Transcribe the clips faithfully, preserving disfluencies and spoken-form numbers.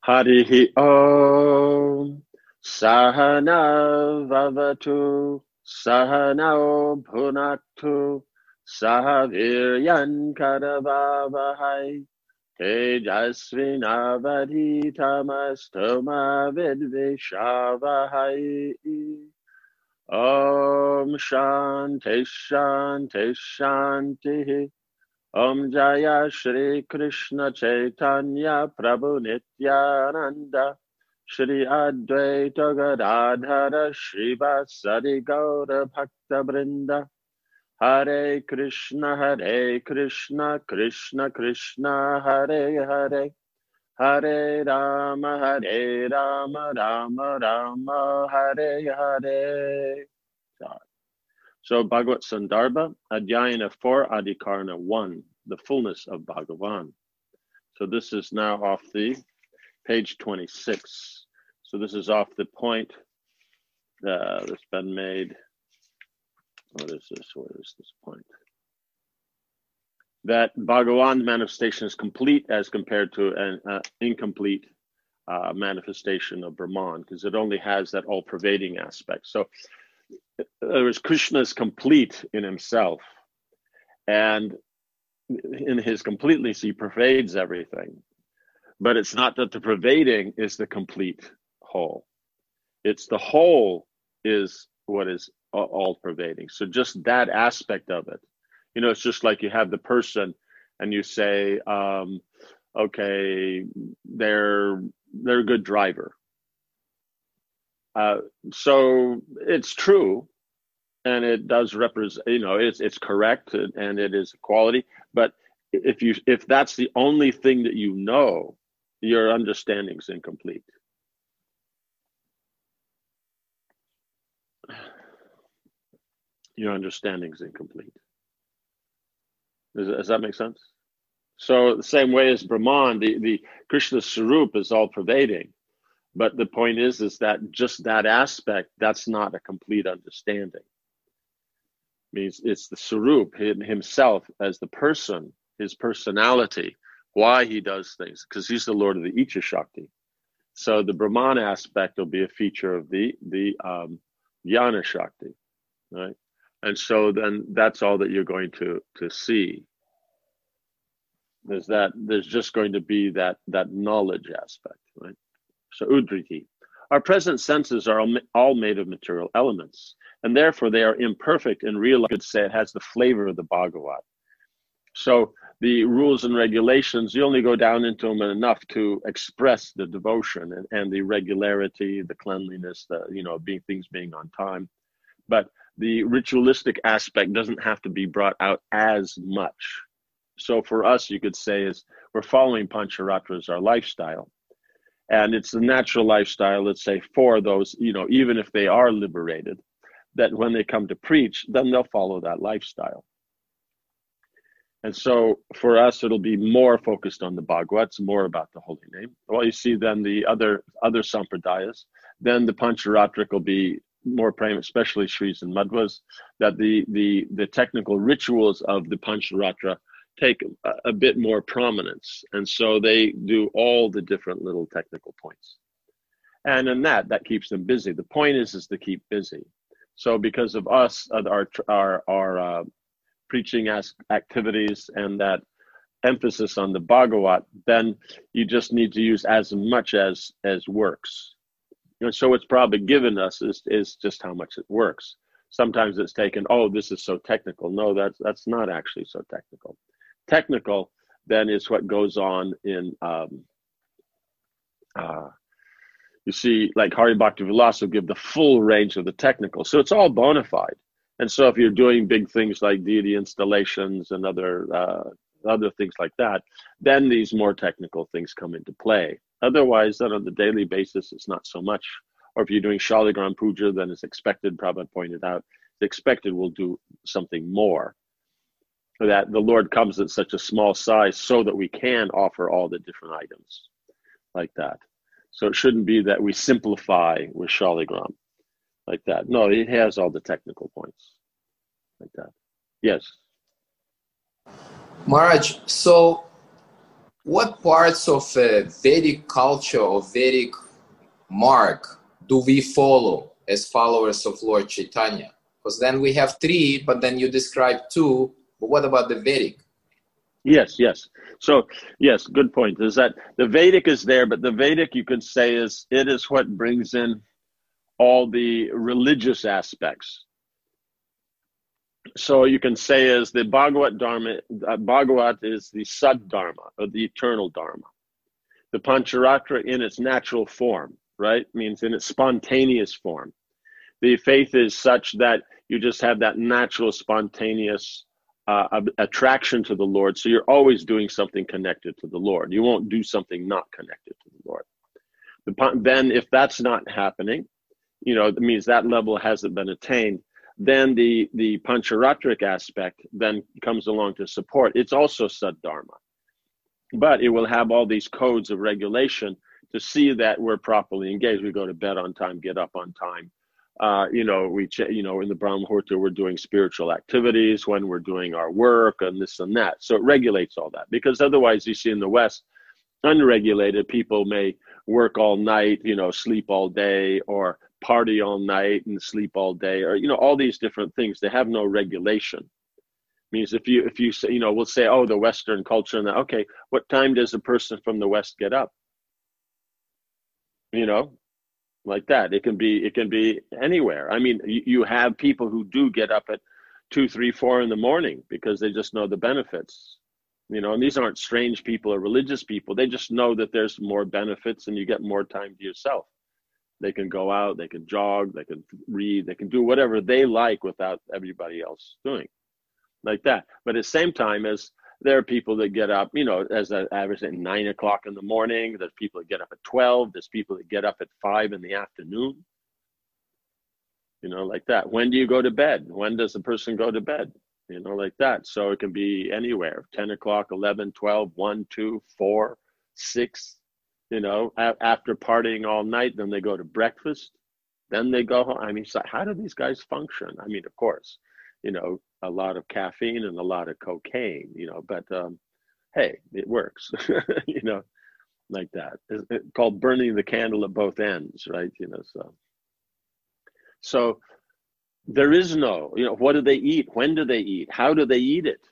Harihi Om Sahana Vavatu Sahanao Bhunaktu Sahaviryan Karavavahai Tejasvinavadhitamastoma Vidvishavahai. Om Shanti Shanti Shanti. Om Jaya Shri Krishna Chaitanya Prabhu Nityananda Shri Advaita Gadadhara Srivasadi Gaura Bhakta Brinda. Hare Krishna Hare Krishna Krishna Krishna Hare Hare Hare Rama Hare Rama Rama Rama Hare Hare. So Bhagavad Sandarbha, Adhyayana four, Adhikarana one, the fullness of Bhagavan. So this is now off the page twenty-six. So this is off the point uh, that's been made. What is this? What is this point? That Bhagavan's manifestation is complete as compared to an uh, incomplete uh, manifestation of Brahman, because it only has that all-pervading aspect. So Whereas Krishna is complete in himself, and in his completeness, he pervades everything. But it's not that the pervading is the complete whole. It's the whole is what is all pervading. So just that aspect of it, you know, it's just like you have the person and you say, um, okay, they're, they're a good driver. Uh, so it's true, and it does represent, you know, it's it's correct, and it is quality. But if you if that's the only thing that you know, your understanding is incomplete. Your understanding is incomplete. Does, does that make sense? So the same way as Brahman, the the Krishna Swarup is all pervading. But the point is, is that just that aspect, that's not a complete understanding. It means it's the Swarup, himself as the person, his personality, why he does things, because he's the Lord of the Icha Shakti. So the Brahman aspect will be a feature of the, the um, Jnana Shakti, right? And so then that's all that you're going to, to see. There's that, there's just going to be that, that knowledge aspect, right? So Udriti. Our present senses are all made of material elements, and therefore they are imperfect and real. I could say it has the flavor of the Bhagavat. So the rules and regulations, you only go down into them enough to express the devotion and, and the regularity, the cleanliness, the, you know, being things being on time. But the ritualistic aspect doesn't have to be brought out as much. So for us, you could say is we're following Pancharatra as our lifestyle. And it's the natural lifestyle, let's say, for those, you know, even if they are liberated, that when they come to preach, then they'll follow that lifestyle. And so for us, it'll be more focused on the Bhagavats, more about the holy name. Well, you see then the other other sampradayas, then the Pancharatric will be more prime, especially Shris and Madhvas, that the, the, the technical rituals of the Pancharatra take a, a bit more prominence. And so they do all the different little technical points. And in that, that keeps them busy. The point is, is to keep busy. So because of us, our, our, our uh, preaching as activities and that emphasis on the Bhagavat, then you just need to use as much as, as works. And so what's probably given us is, is just how much it works. Sometimes it's taken, oh, this is so technical. No, that's, that's not actually so technical. Technical then is what goes on in um, uh, you see, like Hari Bhakti Vilas will give the full range of the technical, so it's all bona fide. And so if you're doing big things like deity installations and other uh, other things like that, then these more technical things come into play. Otherwise, then on the daily basis, it's not so much. Or if you're doing Shaligram Puja, then it's expected, Prabhupada pointed out, the expected will do something more. That the Lord comes at such a small size so that we can offer all the different items like that. So it shouldn't be that we simplify with Shaligram like that. No, it has all the technical points like that. Yes. Maharaj, so What parts of uh, Vedic culture or Vedic mark do we follow as followers of Lord Chaitanya? Because then we have three, but then you describe two. But what about the Vedic? Yes, yes. So, yes, good point. Is that the Vedic is there, but the Vedic, you could say, is it is what brings in all the religious aspects. So you can say is the Bhagavat Dharma, uh, Bhagavat is the Sad Dharma, or the eternal Dharma. The Pancharatra in its natural form, right, means in its spontaneous form. The faith is such that you just have that natural, spontaneous uh, attraction to the Lord. So you're always doing something connected to the Lord. You won't do something not connected to the Lord. The, then if that's not happening, you know, it means that level hasn't been attained. Then the, the Pancharatric aspect then comes along to support. It's also Saddharma. But it will have all these codes of regulation to see that we're properly engaged. We go to bed on time, get up on time. Uh, you know, we, ch- you know, in the Brahma Muhurta, we're doing spiritual activities when we're doing our work and this and that. So it regulates all that, because otherwise you see in the West, unregulated people may work all night, you know, sleep all day, or party all night and sleep all day, or, you know, all these different things. They have no regulation. Means if you, if you say, you know, we'll say, oh, the Western culture, and that, okay, what time does a person from the West get up? You know, like that. It can be, it can be anywhere. I mean, you, you have people who do get up at two, three, four in the morning because they just know the benefits. You know, and these aren't strange people or religious people. They just know that there's more benefits and you get more time to yourself. They can go out, they can jog, they can read, they can do whatever they like without everybody else doing, like that. But at the same time, as there are people that get up, you know, as an average at nine o'clock in the morning. There's people that get up at twelve. There's people that get up at five in the afternoon. You know, like that. When do you go to bed? When does a person go to bed? You know, like that. So it can be anywhere, ten o'clock, eleven, twelve, one, two, four, six, you know, a- after partying all night, then they go to breakfast, then they go home. I mean, so how do these guys function? I mean, of course, you know, a lot of caffeine and a lot of cocaine, you know, but um, hey, it works, you know, like that. It's it's called burning the candle at both ends, right? You know, so, so there is no, you know, what do they eat? When do they eat? How do they eat it?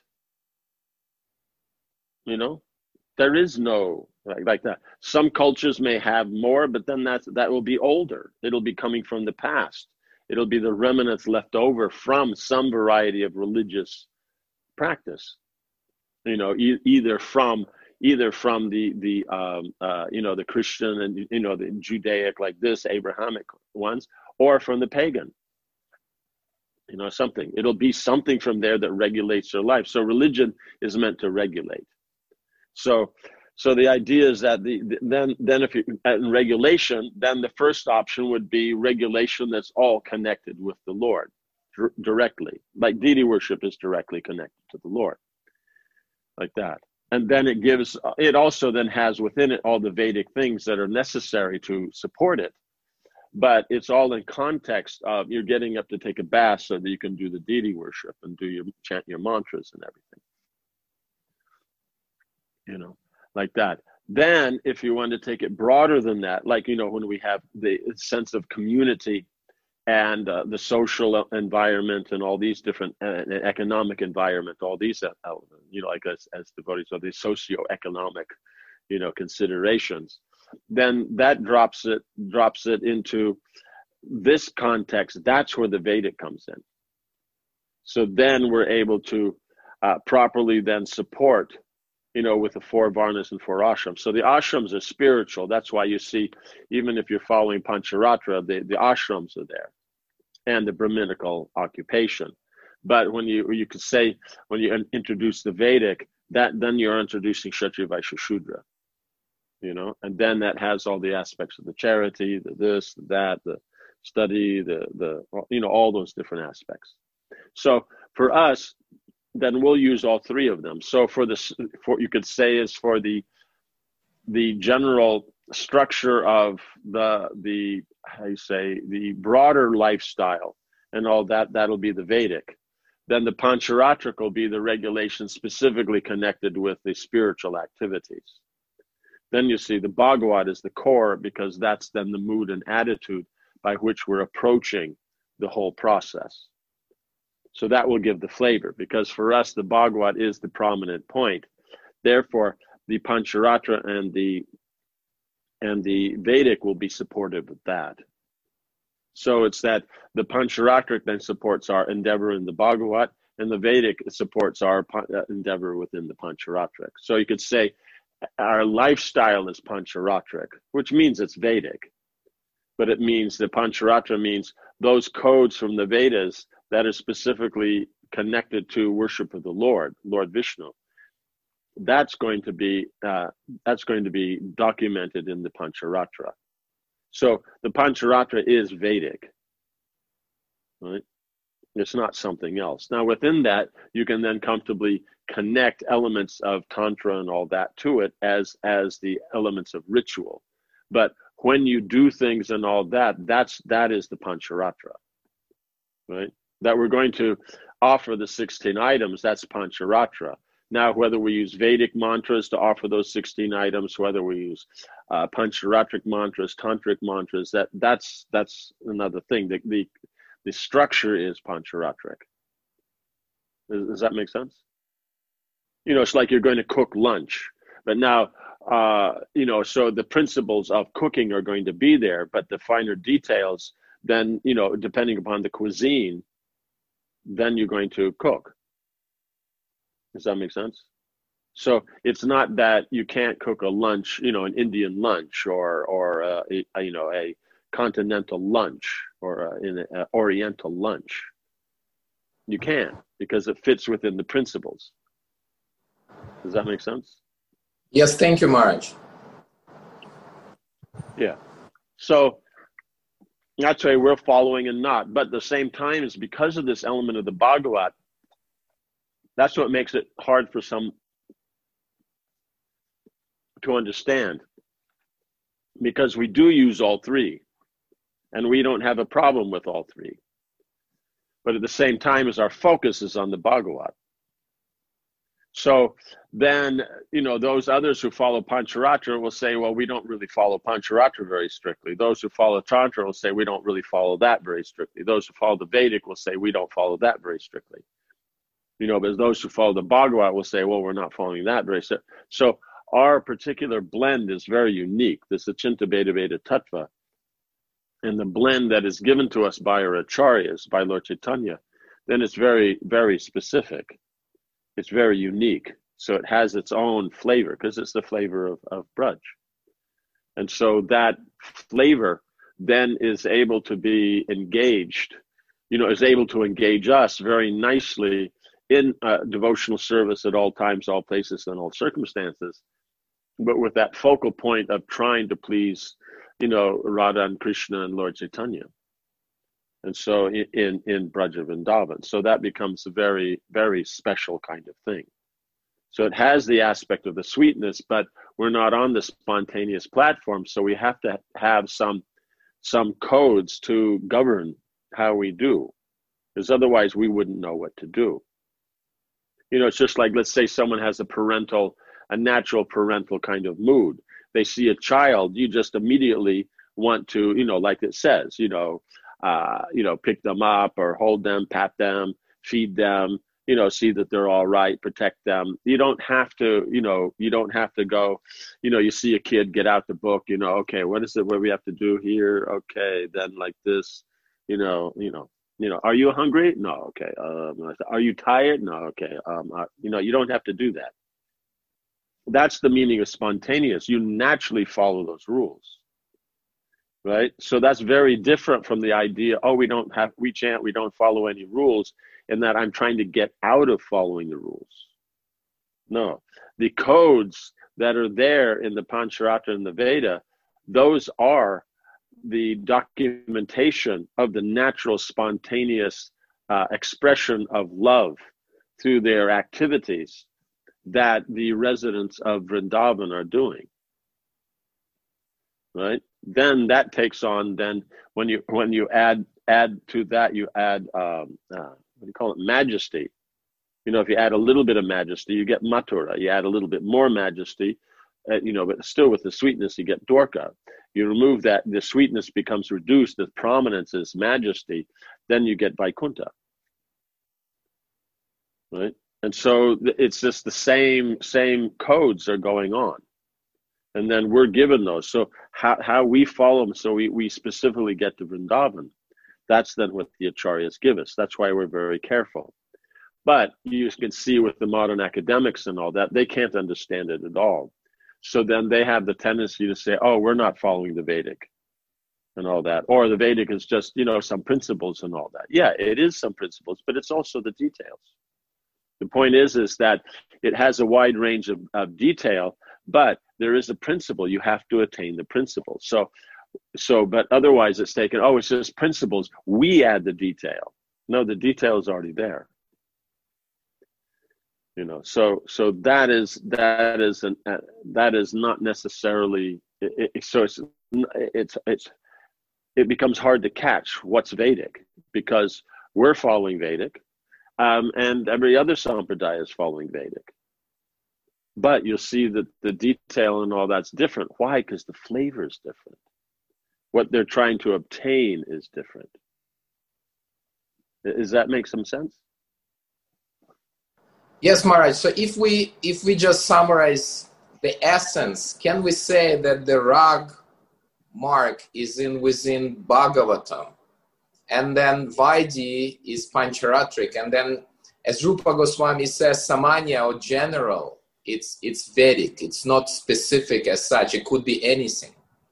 You know, there is no like, like that. Some cultures may have more, but then that's, that will be older. It'll be coming from the past. It'll be the remnants left over from some variety of religious practice. You know, e- either from either from the the um, uh, you know, the Christian and, you know, the Judaic, like this Abrahamic ones, or from the pagan. You know, something. It'll be something from there that regulates their life. So religion is meant to regulate. So, so the idea is that the, the then then if you in regulation, then the first option would be regulation that's all connected with the Lord d- directly, like deity worship is directly connected to the Lord, like that. And then it gives, it also then has within it all the Vedic things that are necessary to support it. But it's all in context of you're getting up to take a bath so that you can do the deity worship and do your chant your mantras and everything. You know, like that. Then if you want to take it broader than that, like, you know, when we have the sense of community and uh, the social environment and all these different uh, economic environment, all these elements, you know, like as, as devotees of these socioeconomic, you know, considerations, then that drops it, drops it into this context. That's where the Vedic comes in. So then we're able to uh, properly then support, you know, with the four varnas and four ashrams. So the ashrams are spiritual. That's why you see, even if you're following Pancharatra, the, the ashrams are there and the Brahminical occupation. But when you, you could say, when you introduce the Vedic, that then you're introducing Kshatriya, Vaishya, Shudra, you know, and then that has all the aspects of the charity, the this, the that, the study, the, the, you know, all those different aspects. So for us, then we'll use all three of them. So for this, for you could say is for the the general structure of the the how you say the broader lifestyle and all that, that'll be the Vedic. then the Pancharatric will be the regulation specifically connected with the spiritual activities. Then you see the Bhagavat is the core, because that's then the mood and attitude by which we're approaching the whole process. So that will give the flavor, because for us, the Bhagavat is the prominent point. Therefore, the Pancharatra and the and the Vedic will be supportive of that. So it's that the Pancharatric then supports our endeavor in the Bhagavat, and the Vedic supports our endeavor within the Pancharatric. So you could say our lifestyle is Pancharatric, which means it's Vedic. But it means the Pancharatra means those codes from the Vedas that are specifically connected to worship of the Lord, Lord Vishnu. That's going to be uh, that's going to be documented in the Pancharatra. So the Pancharatra is Vedic, right? It's not something else. Now within that, you can then comfortably connect elements of Tantra and all that to it as as the elements of ritual. But when you do things and all that, that's that is the Pancharatra, right? That we're going to offer the sixteen items, that's Pancharatra. Now, whether we use Vedic mantras to offer those sixteen items, whether we use uh, Pancharatric mantras, Tantric mantras, that that's that's another thing. The the, the structure is Pancharatric. Does, does that make sense? You know, it's like you're going to cook lunch, but now, uh, you know, so the principles of cooking are going to be there, but the finer details, then, you know, depending upon the cuisine, then you're going to cook. Does that make sense? So it's not that you can't cook a lunch, you know, an Indian lunch or or uh, a, you know a continental lunch or an Oriental lunch. You can, because it fits within the principles. Does that make sense? Yes, thank you, Maharaj. Yeah. So that's why we're following and not. But at the same time, is because of this element of the Bhagavat, that's what makes it hard for some to understand, because we do use all three, and we don't have a problem with all three. But at the same time, as our focus is on the Bhagavat. So then, you know, those others who follow Pancharatra will say, well, we don't really follow Pancharatra very strictly. Those who follow Tantra will say, we don't really follow that very strictly. Those who follow the Vedic will say, we don't follow that very strictly. You know, but those who follow the Bhagavat will say, well, we're not following that very strictly. So our particular blend is very unique, this Achinta Bheda Veda Tattva. And the blend that is given to us by our Acharyas, by Lord Chaitanya, then it's very, very specific. It's very unique. So it has its own flavor, because it's the flavor of, of Braj. And so that flavor then is able to be engaged, you know, is able to engage us very nicely in uh, devotional service at all times, all places, and all circumstances, but with that focal point of trying to please, you know, Radha and Krishna and Lord Chaitanya. And so in, in, in Braja Vrindavan. So that becomes a very, very special kind of thing. So it has the aspect of the sweetness, but we're not on the spontaneous platform. So we have to have some, some codes to govern how we do, because otherwise we wouldn't know what to do. You know, it's just like, let's say someone has a parental, a natural parental kind of mood. They see a child, you just immediately want to, you know, like it says, you know, uh, you know, pick them up or hold them, pat them, feed them, you know, see that they're all right, protect them. You don't have to, you know, you don't have to go, you know, you see a kid get out the book, you know, okay, what is it, what we have to do here? Okay, then like this, you know, you know. You know, are you hungry? No, okay. Um, are you tired? No, okay. Um, uh, you know, you don't have to do that. That's the meaning of spontaneous. You naturally follow those rules, right? So that's very different from the idea, oh, we don't have, we chant, we don't follow any rules, in that I'm trying to get out of following the rules. No, the codes that are there in the Pancharatra and the Veda, those are the documentation of the natural spontaneous uh, expression of love through their activities that the residents of Vrindavan are doing, right? Then that takes on, then when you when you add add to that, you add um, uh, what do you call it, majesty. You know, if you add a little bit of majesty, you get matura. You add a little bit more majesty, uh, you know, but still with the sweetness, you get dorka. You remove that, the sweetness becomes reduced, the prominence is majesty, then you get Vaikuntha. Right? And so it's just the same, same codes are going on. And then we're given those. So how, how we follow them, so we, we specifically get to Vrindavan, that's then what the acharyas give us. That's why we're very careful. But you can see with the modern academics and all that, they can't understand it at all. So then they have the tendency to say, oh, we're not following the Vedic and all that. Or the Vedic is just, you know, some principles and all that. Yeah, it is some principles, but it's also the details. The point is, is that it has a wide range of, of detail, but there is a principle. You have to attain the principle. So, so, but otherwise it's taken, oh, it's just principles. We add the detail. No, the detail is already there. You know, so so that is that is an uh, that is not necessarily. It, it, so it's it's it's it becomes hard to catch what's Vedic, because we're following Vedic, um, and every other sampradaya is following Vedic. But you'll see that the detail and all that's different. Why? Because the flavor is different. What they're trying to obtain is different. Does that make some sense? Yes, Maharaj. So if we if we just summarize the essence, can we say that the rag mark is in within Bhagavatam, and then Vaidhi is Pancharatric, and then, as Rupa Goswami says, Samanya, or general, it's it's Vedic. It's not specific as such. It could be anything.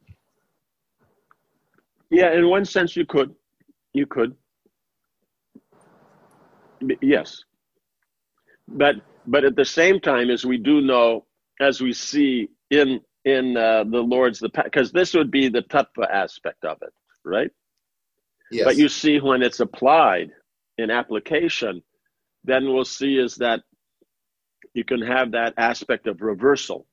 Yeah, in one sense, you could, you could, yes. But but at the same time, as we do know, as we see in in uh, the Lord's, the because this would be the tattva aspect of it, right? Yes. But you see, when it's applied in application, then we'll see is that you can have that aspect of reversal,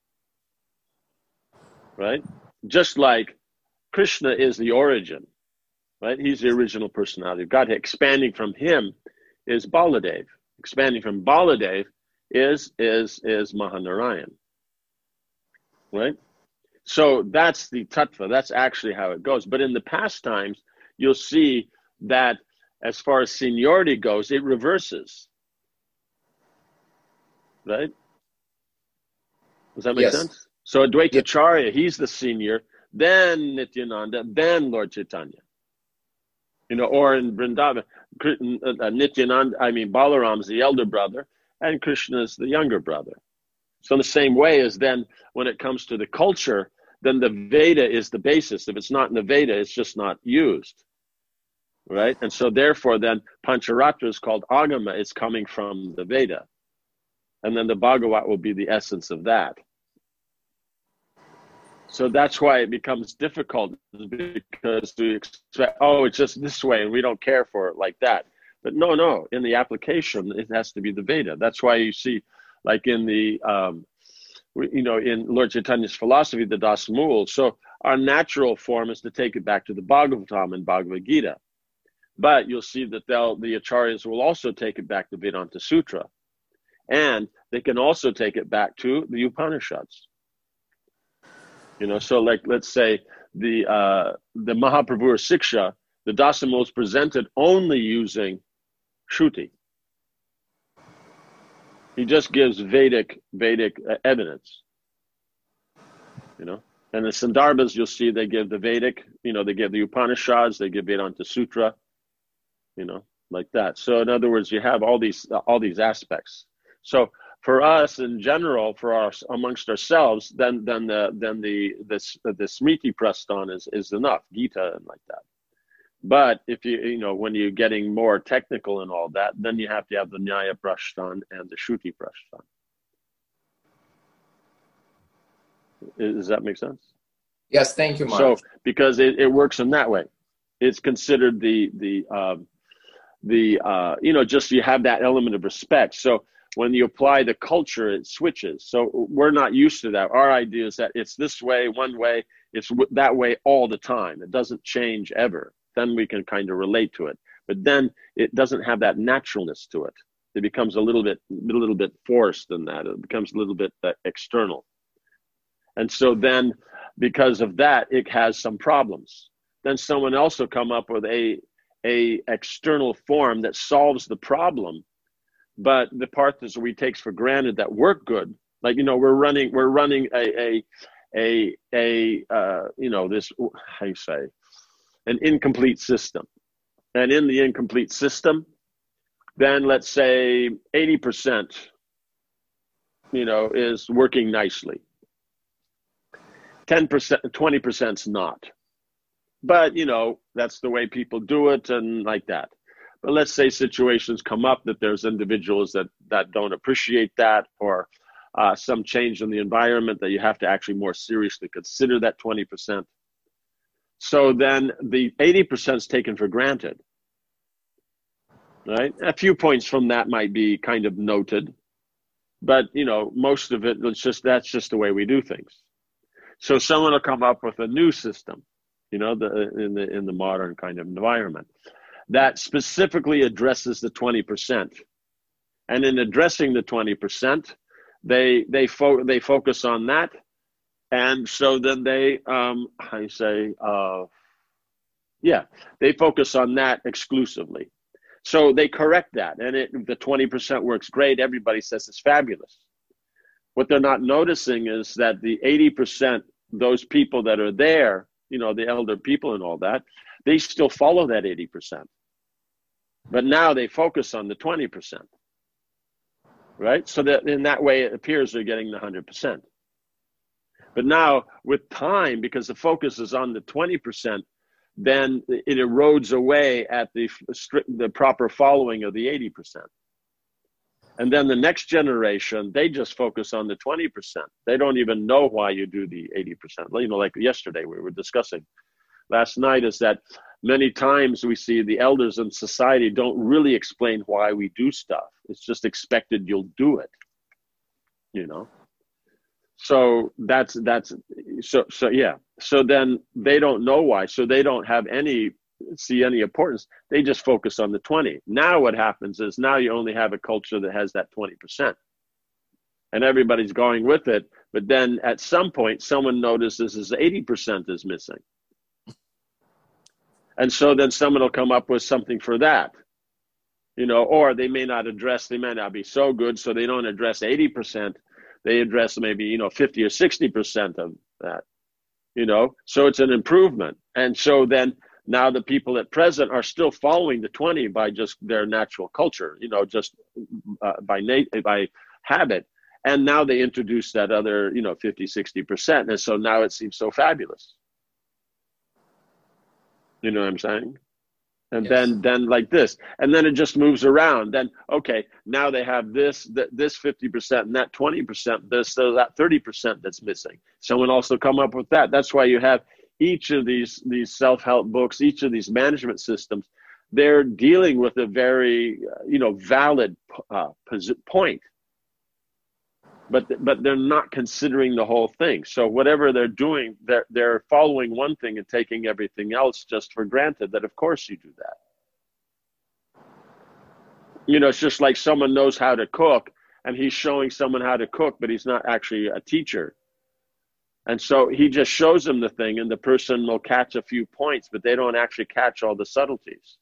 right? Just like Krishna is the origin, right? He's the original personality of God. Expanding from him is Baladev. Expanding from Baladev is is is Mahanarayan, right? So that's the tattva. That's actually how it goes. But in the past times, you'll see that as far as seniority goes, it reverses, right? Does that make Yes. sense? So Advaita Acharya, he's the senior, then Nityananda, then Lord Chaitanya. You know, or in Vrindavan, Nityananda, I mean, Balaram's the elder brother, and Krishna is the younger brother. So in the same way as then, when it comes to the culture, then the Veda is the basis. If it's not in the Veda, it's just not used, right? And so therefore, then Pancharatra is called Agama. It's coming from the Veda, and then the Bhagavat will be the essence of that. So that's why it becomes difficult, because we expect, oh, it's just this way, and we don't care for it like that. But no, no, in the application, it has to be the Veda. That's why you see, like in the, um, you know, in Lord Chaitanya's philosophy, the Das Mul. So our natural form is to take it back to the Bhagavatam and Bhagavad Gita. But you'll see that they'll, the Acharyas will also take it back to Vedanta Sutra. And they can also take it back to the Upanishads. You know, so like, let's say the uh, the Mahaprabhu Siksha, the Dasamul is presented only using Shruti. He just gives Vedic Vedic uh, evidence. You know, and the Sandarbhas, you'll see they give the Vedic, you know, they give the Upanishads, they give Vedanta Sutra, you know, like that. So in other words, you have all these uh, all these aspects. So for us in general, for us amongst ourselves, then then the then the this the Smriti Prasthana is is enough, Gita and like that. But if you you know when you're getting more technical and all that, then you have to have the Nyaya Prasthana and the Shruti Prasthana. Does that make sense? Yes, thank you, Mark. So because it, it works in that way, it's considered the the um, the uh, you know just you have that element of respect. So when you apply the culture, it switches. So we're not used to that. Our idea is that it's this way, one way, it's that way all the time. It doesn't change ever. Then we can kind of relate to it. but then it doesn't have that naturalness to it. It becomes a little bit, a little bit forced in that. It becomes a little bit uh, external. And so then, because of that, it has some problems. Then someone else will come up with a, a external form that solves the problem, but the part that we takes for granted that work good, like, you know, we're running, we're running a, a, a, a uh, you know, this, how you say, an incomplete system. And in the incomplete system, then let's say eighty percent, you know, is working nicely. ten percent, twenty percent's not. But, you know, that's the way people do it and like that. But let's say situations come up that there's individuals that, that don't appreciate that, or uh, some change in the environment that you have to actually more seriously consider that twenty percent. So then the eighty percent is taken for granted, right? A few points from that might be kind of noted, but, you know, most of it, it's just, that's just the way we do things. So someone will come up with a new system, you know, the, in the in the modern kind of environment that specifically addresses the twenty percent. And in addressing the twenty percent, they they fo- they focus on that, and so then they um I say uh yeah they focus on that exclusively. So they correct that, and it the twenty percent works great. Everybody says it's fabulous. What they're not noticing is that the eighty percent, those people that are there, you know, the elder people and all that, they still follow that eighty percent. But now they focus on the twenty percent, right? So that in that way, it appears they're getting the one hundred percent. But now with time, because the focus is on the twenty percent, then it erodes away at the, the proper following of the eighty percent. And then the next generation, they just focus on the twenty percent. They don't even know why you do the eighty percent. You know, like yesterday we were discussing last night, is that many times we see the elders in society don't really explain why we do stuff. It's just expected you'll do it, you know? So that's, that's, so, so yeah. So then they don't know why. So they don't have any, see any importance. They just focus on the twenty. Now what happens is now you only have a culture that has that twenty percent. And everybody's going with it. But then at some point, someone notices is eighty percent is missing. And so then someone will come up with something for that, you know, or they may not address, they may not be so good, so they don't address eighty percent. They address maybe, you know, fifty or sixty percent of that, you know, so it's an improvement. And so then now the people at present are still following the twenty by just their natural culture, you know, just uh, by nat- by habit. And now they introduce that other, you know, fifty, sixty percent. And so now it seems so fabulous. You know what I'm saying? And yes. then, then like this, and then it just moves around. Then, okay, now they have this, th- this fifty percent and that twenty percent, this, so that thirty percent that's missing. Someone also come up with that. That's why you have each of these, these self-help books, each of these management systems, they're dealing with a very, uh, you know, valid uh, point. But but they're not considering the whole thing. So whatever they're doing, they're they're following one thing and taking everything else just for granted. That of course you do that. You know, it's just like someone knows how to cook and he's showing someone how to cook, but he's not actually a teacher. And so he just shows them the thing, and the person will catch a few points, but they don't actually catch all the subtleties.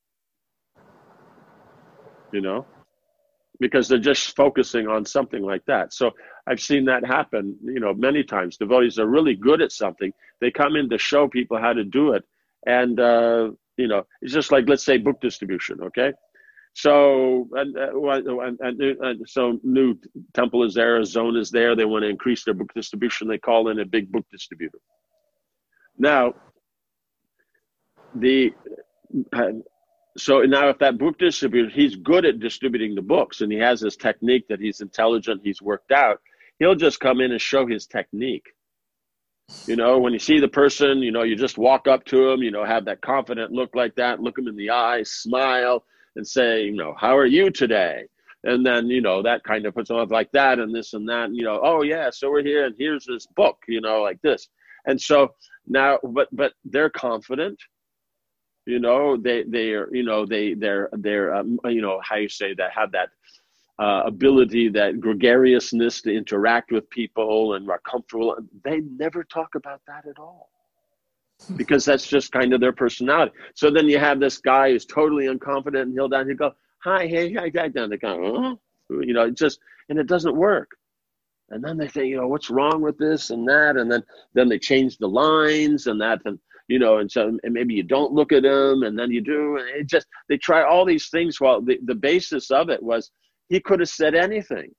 You know? Because they're just focusing on something like that. So I've seen that happen, you know, many times. Devotees are really good at something. They come in to show people how to do it. And, uh, you know, it's just like, let's say, book distribution, okay? So, and, uh, and, and, and so new temple is there, a zone is there. They want to increase their book distribution. They call in a big book distributor. Now, the... Uh, So now if that book distributor, he's good at distributing the books and he has his technique that he's intelligent, he's worked out, he'll just come in and show his technique. You know, when you see the person, you know, you just walk up to him, you know, have that confident look like that, look him in the eyes, smile and say, you know, how are you today? And then, you know, that kind of puts on like that and this and that, and, you know, oh yeah, so we're here and here's this book, you know, like this. And so now, but, but they're confident. You know, they they are, you know, they they're they're um, you know, how you say that, have that uh, ability, that gregariousness to interact with people and are comfortable. They never talk about that at all, because that's just kind of their personality. So then you have this guy who's totally unconfident, and he'll down, he'll go, hi, hey, hi, guy down. They go, oh, you know, it just, and it doesn't work. And then they think, you know, what's wrong with this and that, and then then they change the lines and that, and you know, and so and maybe you don't look at them, and then you do, and it just, they try all these things. While the, the basis of it was he could have said anything,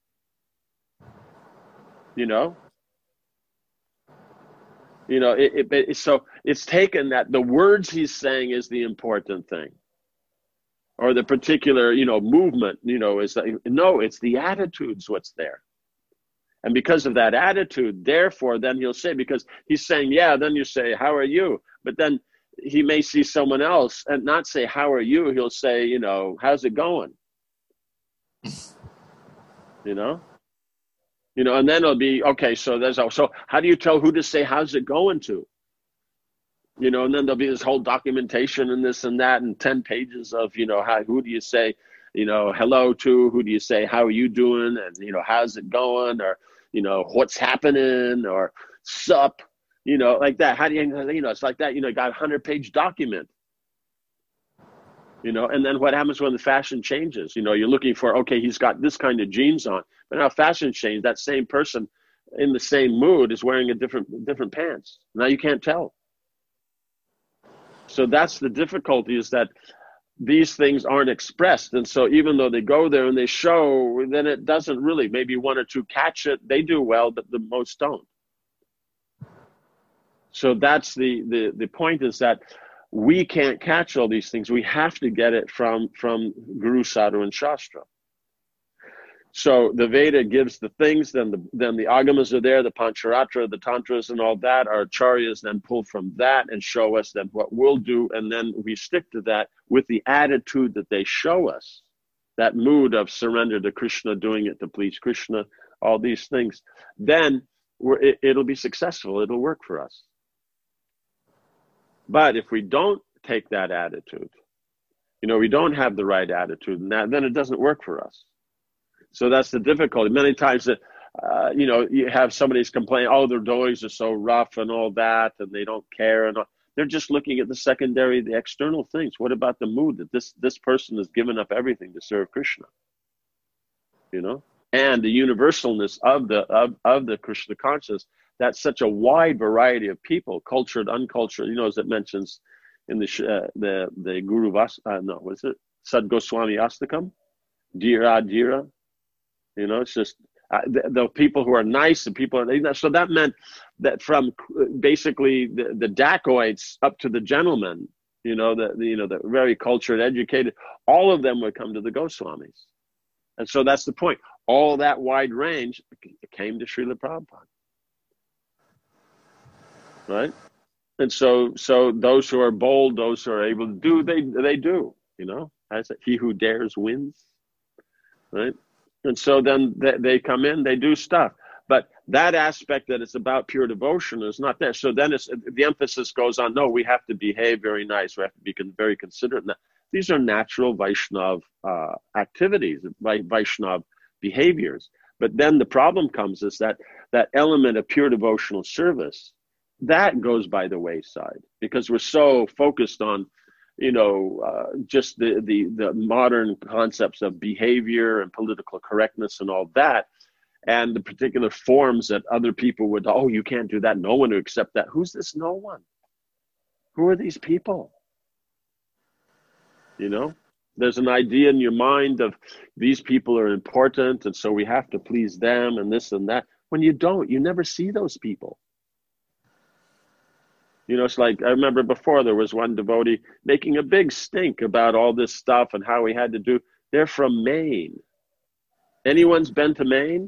you know. You know, it, it, it, so it's taken that the words he's saying is the important thing, or the particular, you know, movement, you know, is that, no, it's the attitudes what's there. And because of that attitude, therefore, then he'll say, because he's saying, yeah, then you say, how are you? But then he may see someone else and not say, how are you? He'll say, you know, how's it going? You know? You know, and then it'll be, okay, so there's, so how do you tell who to say, how's it going to? You know, and then there'll be this whole documentation and this and that, and ten pages of, you know, how, who do you say, you know, hello to, who do you say, how are you doing? And, you know, how's it going? Or, you know, what's happening? Or sup, you know, like that. How do you, you know, it's like that, you know, got a hundred page document. You know, and then what happens when the fashion changes? You know, you're looking for, okay, he's got this kind of jeans on, but now fashion changed. That same person in the same mood is wearing a different different pants. Now you can't tell. So that's the difficulty, is that these things aren't expressed. And so even though they go there and they show, then it doesn't really, maybe one or two catch it. They do well, but the most don't. So that's the, the, the point, is that we can't catch all these things. We have to get it from, from Guru, Sadhu, and Shastra. So the Veda gives the things, then the, then the Agamas are there, the Pancharatra, the Tantras and all that. Our Acharyas then pull from that and show us then what we'll do, and then we stick to that with the attitude that they show us, that mood of surrender to Krishna, doing it to please Krishna, all these things. Then we're, it, it'll be successful, it'll work for us. But if we don't take that attitude, you know, we don't have the right attitude, and that, then it doesn't work for us. So that's the difficulty. Many times that, uh, you know, you have somebody's complaining, oh, their devotees are so rough and all that, and they don't care. And all. They're just looking at the secondary, the external things. What about the mood that this, this person has given up everything to serve Krishna? You know, and the universalness of the, of, of the Krishna consciousness. That's such a wide variety of people, cultured, uncultured, you know, as it mentions in the, uh, the, the Guru Vas, uh, no, what is it? Sad Goswami Astakam, Dira Dira. You know, it's just uh, the, the people who are nice, and people are, so that meant that from basically the, the dacoits up to the gentlemen, you know, the, the you know the very cultured, educated, all of them would come to the Goswamis, and so that's the point. All that wide range came to Srila Prabhupada, right? And so, so those who are bold, those who are able to do, they they do. You know, as he who dares wins, right? And so then they, they come in, they do stuff. But that aspect that it's about pure devotion is not there. So then it's, the emphasis goes on, no, we have to behave very nice. We have to be very considerate. These are natural Vaishnav uh, activities, Vaishnav behaviors. But then the problem comes is that that element of pure devotional service, that goes by the wayside, because we're so focused on, you know, uh, just the, the, the modern concepts of behavior and political correctness and all that, and the particular forms that other people would, oh, you can't do that, no one will accept that. Who's this no one? Who are these people? You know, there's an idea in your mind of these people are important, and so we have to please them and this and that. When you don't, you never see those people. You know, it's like, I remember before there was one devotee making a big stink about all this stuff and how we had to do. They're from Maine. Anyone's been to Maine?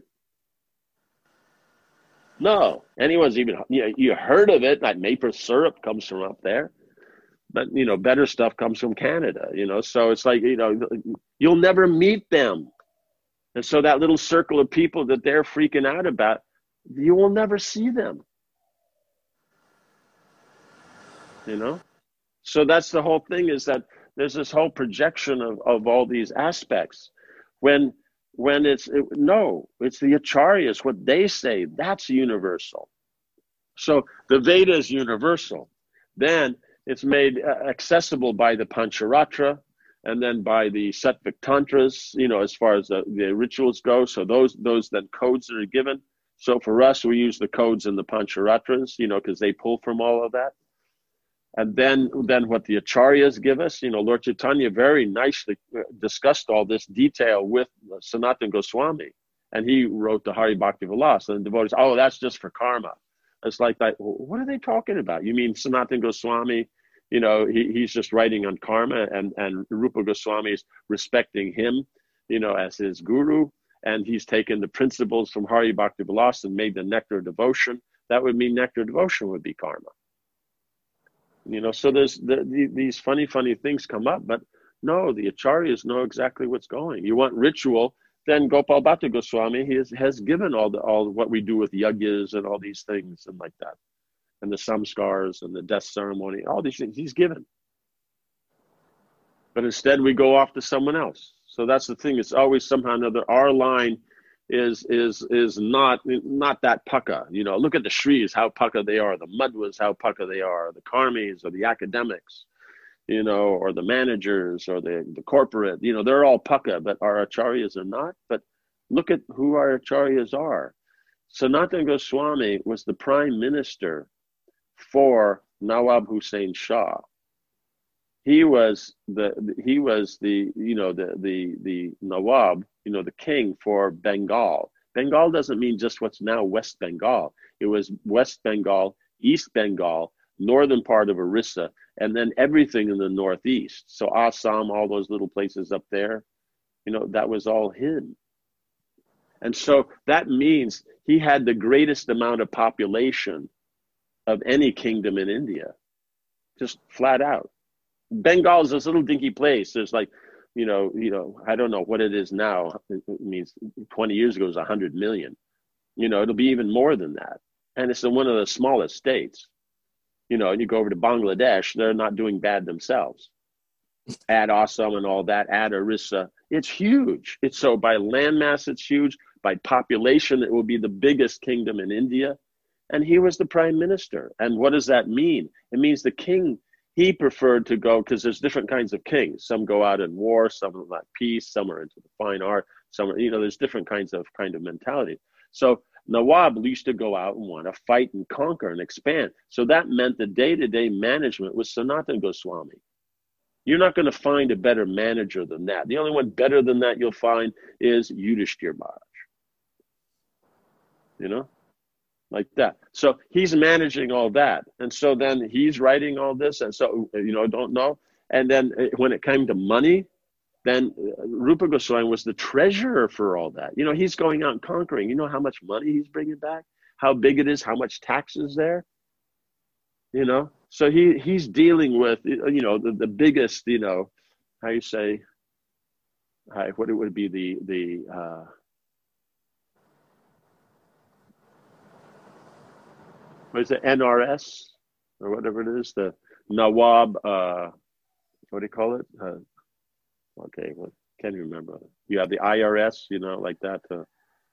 No. Anyone's even, you know, you heard of it, like maple syrup comes from up there. But, you know, better stuff comes from Canada, you know. So it's like, you know, you'll never meet them. And so that little circle of people that they're freaking out about, you will never see them. You know, So that's the whole thing, is that there's this whole projection of, of all these aspects. When when it's, it, no, it's the Acharyas, what they say, that's universal. So the Veda is universal. Then it's made uh, accessible by the Pancharatra, and then by the Sattvic Tantras, you know, as far as the, the rituals go. So those those then codes that are given. So for us, we use the codes in the Pancharatras, you know, because they pull from all of that. And then, then what the Acharyas give us, you know, Lord Chaitanya very nicely discussed all this detail with Sanatana Goswami. And he wrote the Hari Bhakti Vilas. And the devotees, oh, that's just for karma. It's like, that. What are they talking about? You mean Sanatana Goswami, you know, he, he's just writing on karma, and, and Rupa Goswami is respecting him, you know, as his guru. And he's taken the principles from Hari Bhakti Vilas and made the nectar of devotion. That would mean nectar of devotion would be karma. You know, so there's the, the, these funny, funny things come up, but no, the Acharyas know exactly what's going. You want ritual, then Gopal Bhatta Goswami, he has, has given all the all what we do with yagyas and all these things and like that, and the samskars and the death ceremony, all these things he's given. But instead we go off to someone else. So that's the thing. It's always somehow or another. Our line is is is not not that pucka. You know, look at the Shris, how pucka they are. The Madhwas, how pucka they are. The Karmis or the academics, you know, or the managers or the, the corporate. You know, they're all pucka, but our Acharyas are not. But look at who our Acharyas are. Sanatana Goswami was the prime minister for Nawab Hussain Shah. He was the he was the you know the the the Nawab, you know, the king for Bengal. Bengal doesn't mean just what's now West Bengal. It was West Bengal, East Bengal, northern part of Orissa, and then everything in the northeast. So Assam, all those little places up there, you know, that was all him. And so that means he had the greatest amount of population of any kingdom in India, just flat out. Bengal is this little dinky place. There's like, you know, you know, I don't know what it is now. It means twenty years ago it was one hundred million. You know, it'll be even more than that. And it's in one of the smallest states. You know, and you go over to Bangladesh, they're not doing bad themselves. Add Assam and all that, add Orissa. It's huge. It's so by landmass, it's huge. By population, it will be the biggest kingdom in India. And he was the prime minister. And what does that mean? It means the king, he preferred to go, because there's different kinds of kings. Some go out in war, some are like peace, some are into the fine art, some are, you know, there's different kinds of kind of mentality. So Nawab used to go out and want to fight and conquer and expand. So that meant the day-to-day management was Sanatana Goswami. You're not going to find a better manager than that. The only one better than that you'll find is Yudhishthir Maharaj. You know? Like that. So he's managing all that. And so then he's writing all this. And so, you know, don't know. And then when it came to money, then Rupa Goswami was the treasurer for all that. You know, he's going out and conquering. You know how much money he's bringing back? How big it is? How much tax is there? You know? So he, he's dealing with, you know, the, the biggest, you know, how you say, how, what it would be the, the, uh, what is it, N R S or whatever it is, the Nawab, uh, what do you call it? Uh, okay, well, can't even remember. You have the I R S, you know, like that. Uh,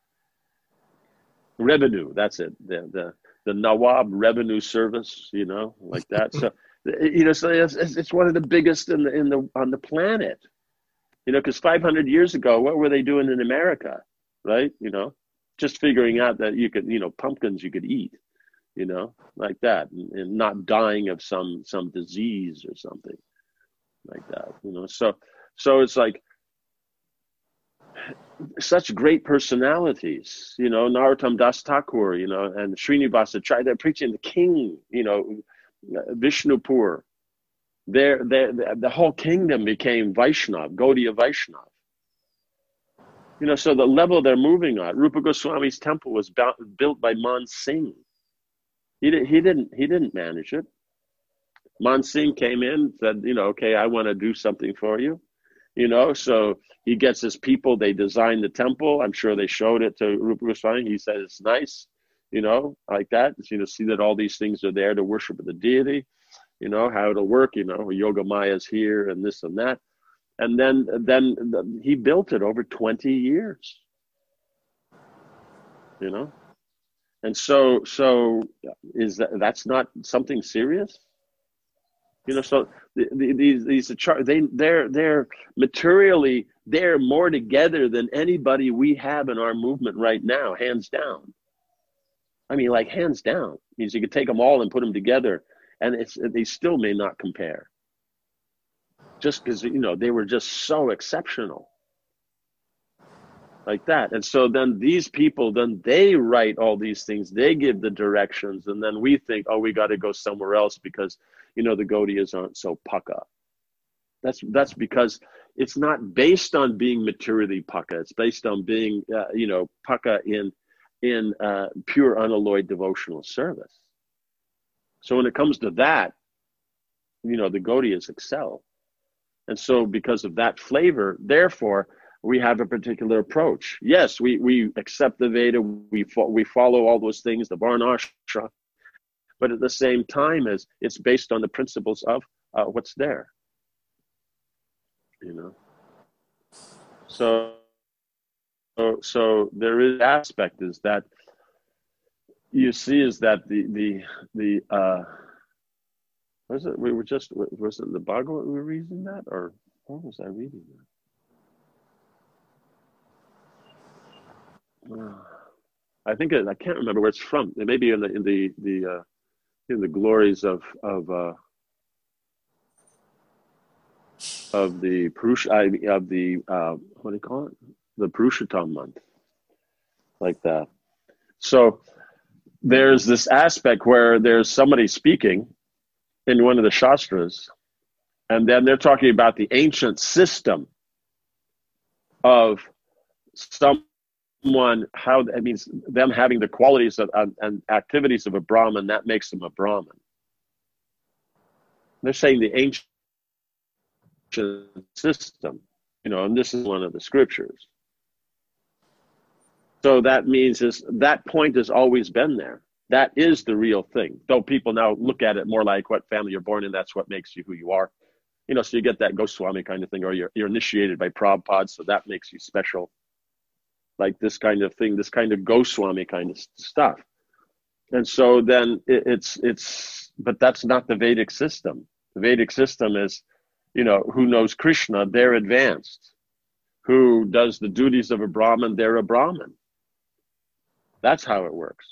revenue, that's it. The, the the Nawab Revenue Service, you know, like that. So, you know, so it's, it's one of the biggest in the in the on the planet. You know, because five hundred years ago, what were they doing in America, right? You know, just figuring out that you could, you know, pumpkins you could eat. You know, like that, and, and not dying of some some disease or something like that. You know, so so it's like such great personalities. You know, Narottam Das Thakur, you know, and Srinivasa Chai. They're preaching the king. You know, Vishnupur. They're, they're, the whole kingdom became Vaishnav, Gaudiya Vaishnav. You know, so the level they're moving on. Rupa Goswami's temple was built by Man Singh. He, did, he didn't he didn't manage it. Man Singh came in, said, you know, okay, I want to do something for you. You know, so he gets his people, they design the temple. I'm sure they showed it to Rupa Goswami. He said, it's nice, you know, like that. You know, see that all these things are there to worship the deity. you know, how it'll work, you know, Yoga Maya's here and this and that. And then, then the, he built it over twenty years, you know? And so, so is that, that's not something serious? You know, so the, the, these, these, they, they're, they're materially, they're more together than anybody we have in our movement right now, hands down. I mean, like hands down. Means you could take them all and put them together, and it's, they still may not compare. Just because, you know, they were just so exceptional. Like that. And so then these people, then they write all these things, they give the directions, and then we think, oh, we got to go somewhere else because, you know, the Gaudiyas aren't so pukka. That's that's because it's not based on being materially pukka. It's based on being, uh, you know, pukka in in uh, pure unalloyed devotional service. So when it comes to that, you know, the Gaudiyas excel. And so because of that flavor, therefore, we have a particular approach. Yes, we, we accept the Veda, we, fo- we follow all those things, the Varnashra, but at the same time, as it's based on the principles of uh, what's there. You know? So, so, so there is aspect is that you see is that the, the, the, uh, was it, we were just, was it the Bhagavad we were reading that, or what was I reading that? I think it, I can't remember where it's from. It may be in the in the the uh, in the glories of of uh, of the Purusha of the uh, what do you call it? The Purushottam month, like that. So there's this aspect where there's somebody speaking in one of the Shastras, and then they're talking about the ancient system of some. One, how that means them having the qualities of, and, and activities of a Brahmin, that makes them a Brahmin. They're saying the ancient system, you know, and this is one of the scriptures. So that means is that point has always been there. That is the real thing. Though people now look at it more like what family you're born in, that's what makes you who you are. You know, so you get that Goswami kind of thing, or you're, you're initiated by Prabhupada, so that makes you special. Like this kind of thing, this kind of Goswami kind of stuff. And so then it, it's, it's, but that's not the Vedic system. The Vedic system is, you know, who knows Krishna, they're advanced. Who does the duties of a Brahmin, they're a Brahmin. That's how it works.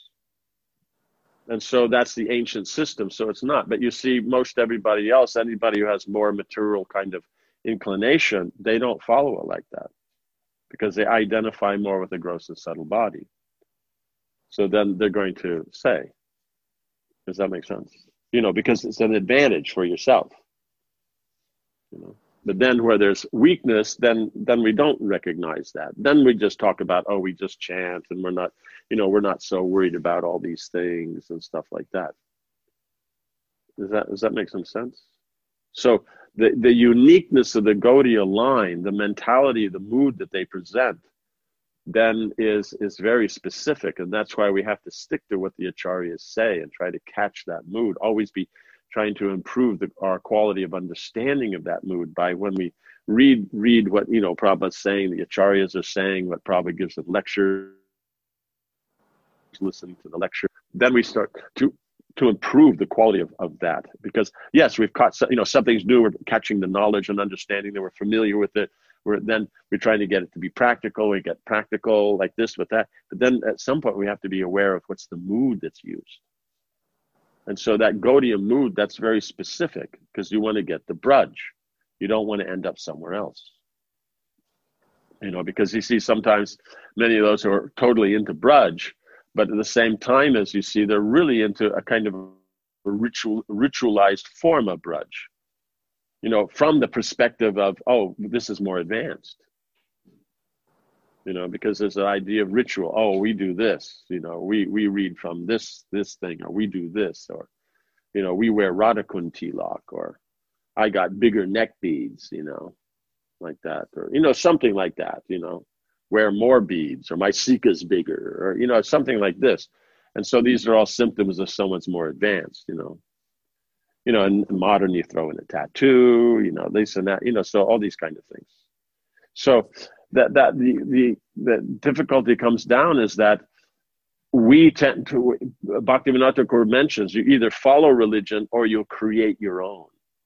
And so that's the ancient system. So it's not, but you see most everybody else, anybody who has more material kind of inclination, they don't follow it like that, because they identify more with the gross and subtle body. So then they're going to say, does that make sense? You know, because it's an advantage for yourself. You know, but then where there's weakness, then then we don't recognize that. Then we just talk about, oh, we just chant and we're not, you know, we're not so worried about all these things and stuff like that. Does that does that make some sense? So the, the uniqueness of the Gaudiya line, the mentality, the mood that they present, then is is very specific. And that's why we have to stick to what the Acharyas say and try to catch that mood. Always be trying to improve the, our quality of understanding of that mood by when we read read what, you know, Prabhupada's saying, the Acharyas are saying, what Prabhupada gives a lecture, listening to the lecture. Then we start to to improve the quality of, of that. Because yes, we've caught, you know, something's new, we're catching the knowledge and understanding that we're familiar with it. We're then we're trying to get it to be practical. We get practical like this with that. But then at some point we have to be aware of what's the mood that's used. And so that Gaudiya mood, that's very specific, because you want to get the braj. You don't want to end up somewhere else. You know, because you see sometimes many of those who are totally into braj, but at the same time as you see, they're really into a kind of a ritual, ritualized form of braj. You know, from the perspective of, oh, this is more advanced. You know, because there's an idea of ritual. Oh, we do this. You know, we we read from this this thing, or we do this, or, you know, we wear Radhakund tilak, or I got bigger neck beads. You know, like that, or, you know, something like that. You know, wear more beads, or my sika's bigger, or, you know, something like this. And so these are all symptoms of someone's more advanced. You know. You know, in modern, you throw in a tattoo, you know, this and that, you know, so all these kind of things. So that that the the the difficulty comes down is that we tend to, Bhaktivinoda Thakur mentions, you either follow religion or you'll create your own.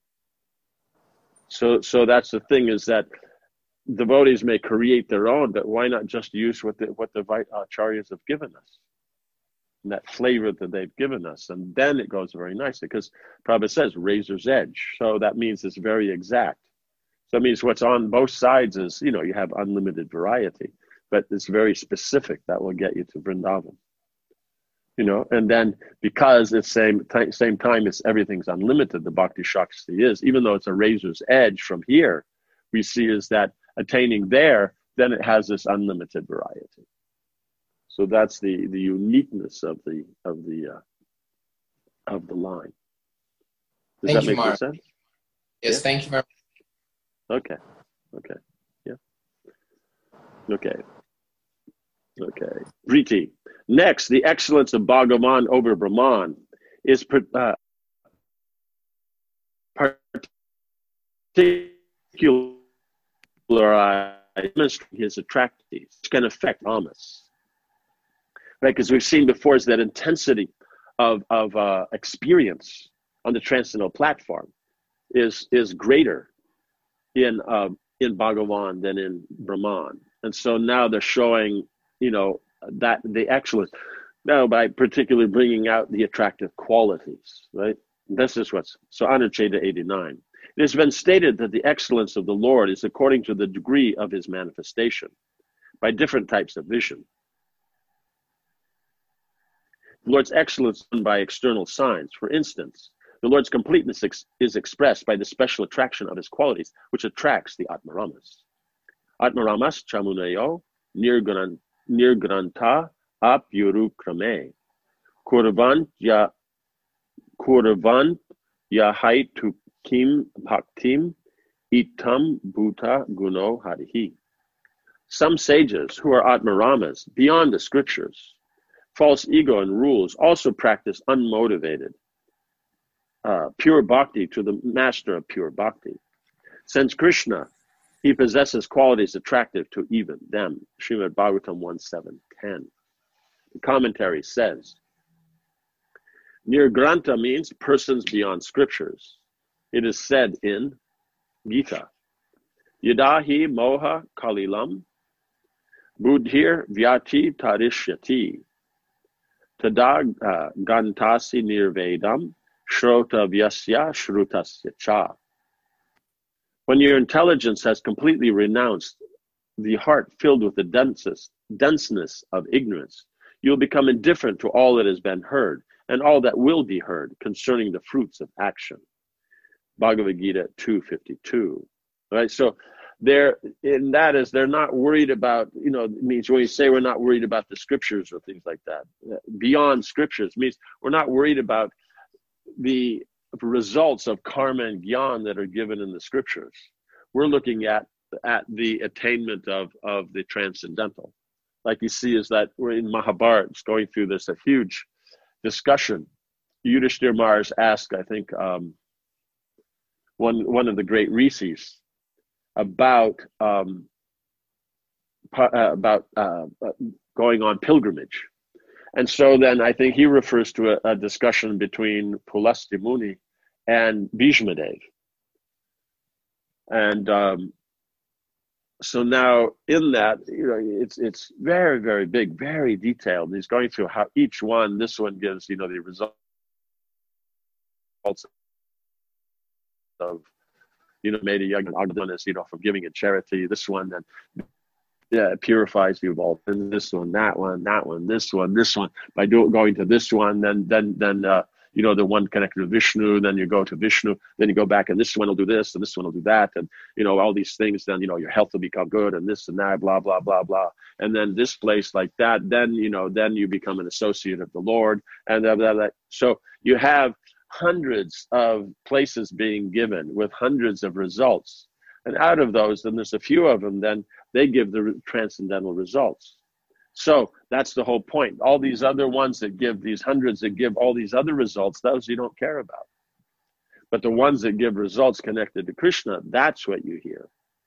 So so that's the thing, is that devotees may create their own, but why not just use what the what the acharyas have given us? And that flavor that they've given us, and then it goes very nicely, because Prabhupada says razor's edge, so that means it's very exact. So that means what's on both sides is, you know, you have unlimited variety, but it's very specific that will get you to Vrindavan. You know, and then because it's same same time as everything's unlimited, the Bhakti Shakti is, even though it's a razor's edge from here, we see is that attaining there, then it has this unlimited variety. So that's the the uniqueness of the of the uh, of the line. Does thank that you, make Mark. sense? Yes, yeah? Thank you very much. Okay. Okay. Yeah. Okay. Okay. Priti. Next, the excellence of Bhagavan over Brahman is uh, particularized his attractiveness, which can affect Thomas. Right, because we've seen before is that intensity of of uh, experience on the transcendental platform is is greater in uh, in Bhagavan than in Brahman, and so now they're showing, you know, that the excellence now by particularly bringing out the attractive qualities. Right, this is what's so Anucheta eighty-nine. It has been stated that the excellence of the Lord is according to the degree of his manifestation by different types of vision. The Lord's excellence is by external signs. For instance, the Lord's completeness ex- is expressed by the special attraction of his qualities, which attracts the Atmaramas. Atmaramas chamunayo nirgranta apyurukrame kurvan ya kurvan yahaitu kim bhaktim itam bhuta guno harihi. Some sages who are Atmaramas beyond the scriptures, false ego and rules, also practice unmotivated, uh, pure bhakti to the master of pure bhakti. Since Krishna, he possesses qualities attractive to even them. Srimad Bhagavatam one seven ten. The commentary says, Nirgranta means persons beyond scriptures. It is said in Gita, Yadahi moha kalilam, buddhir vyati tarishyati. Tada uh, gantasi nirvedam, shrota vyasya shrutasya cha. When your intelligence has completely renounced the heart filled with the densest, denseness of ignorance, you will become indifferent to all that has been heard and all that will be heard concerning the fruits of action. Bhagavad Gita two fifty-two. Right? So They're in that is they're not worried about, you know, it means when you say we're not worried about the scriptures or things like that, beyond scriptures means we're not worried about the results of karma and gyan that are given in the scriptures. We're looking at at the attainment of of the transcendental. Like you see is that we're in Mahabharata, it's going through this a huge discussion. Yudhishthir Maharaj asked, I think, um, one one of the great rishis about um, uh, about uh, going on pilgrimage. And so then I think he refers to a, a discussion between Pulasti Muni and Bhishmadev. And um, so now in that, you know, it's it's very, very big, very detailed. He's going through how each one, this one gives, you know, the results of, you know, made a young Agdanis, you know, from giving in charity. This one then yeah, purifies you both. And this one, that one, that one, this one, this one. By do, going to this one, then then then uh, you know, the one connected to Vishnu, then you go to Vishnu, then you go back and this one will do this and this one will do that, and you know, all these things, then you know your health will become good and this and that, blah, blah, blah, blah. And then this place like that, then you know, then you become an associate of the Lord, and blah, blah, blah. So you have hundreds of places being given with hundreds of results. And out of those, then there's a few of them, then they give the transcendental results. So that's the whole point. All these other ones that give these hundreds that give all these other results, those you don't care about. But the ones that give results connected to Krishna, that's what you hear.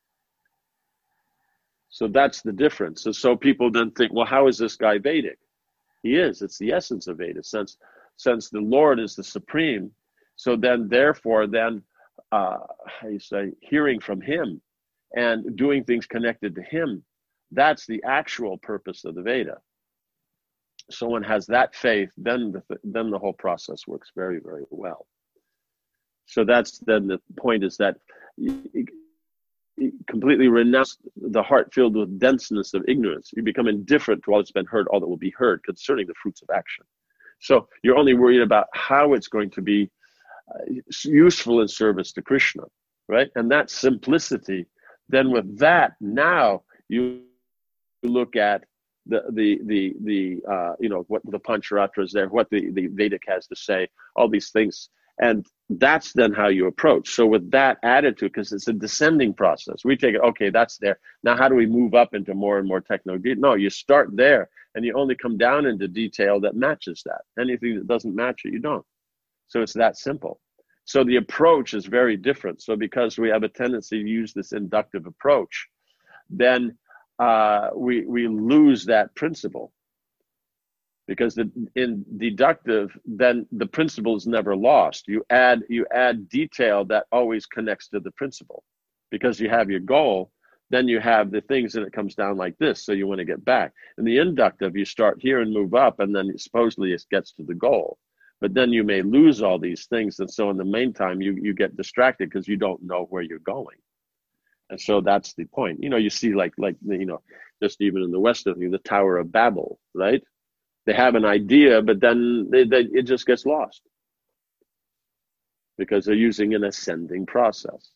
So that's the difference. And so people then think, well, how is this guy Vedic? He is. It's the essence of Veda, since, since the Lord is the supreme. So then, therefore, then, uh, how you say, hearing from him and doing things connected to him, that's the actual purpose of the Veda. Someone has that faith, then the, then the whole process works very, very well. So that's then the point, is that you, you completely renounce the heart filled with denseness of ignorance. You become indifferent to all that's been heard, all that will be heard concerning the fruits of action. So you're only worried about how it's going to be uh, useful in service to Krishna, right? And that simplicity, then with that, now you look at the the the the uh, you know, what the Pancharatra is there, what the, the Vedic has to say, all these things, and that's then how you approach. So with that attitude, because it's a descending process, we take it, okay, that's there. Now how do we move up into more and more technical? No, you start there, and you only come down into detail that matches that. Anything that doesn't match it, you don't. So it's that simple. So the approach is very different. So because we have a tendency to use this inductive approach, then uh, we we lose that principle. Because the, in deductive, then the principle is never lost. You add you add detail that always connects to the principle. Because you have your goal, then you have the things, and it comes down like this. So you want to get back. In the inductive, you start here and move up, and then supposedly it gets to the goal. But then you may lose all these things, and so in the meantime, you you get distracted because you don't know where you're going. And so that's the point. You know, you see like, like you know, just even in the West of you, the Tower of Babel, right? They have an idea, but then they, they, it just gets lost because they're using an ascending process.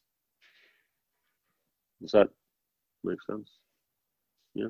Does that make sense? Yeah.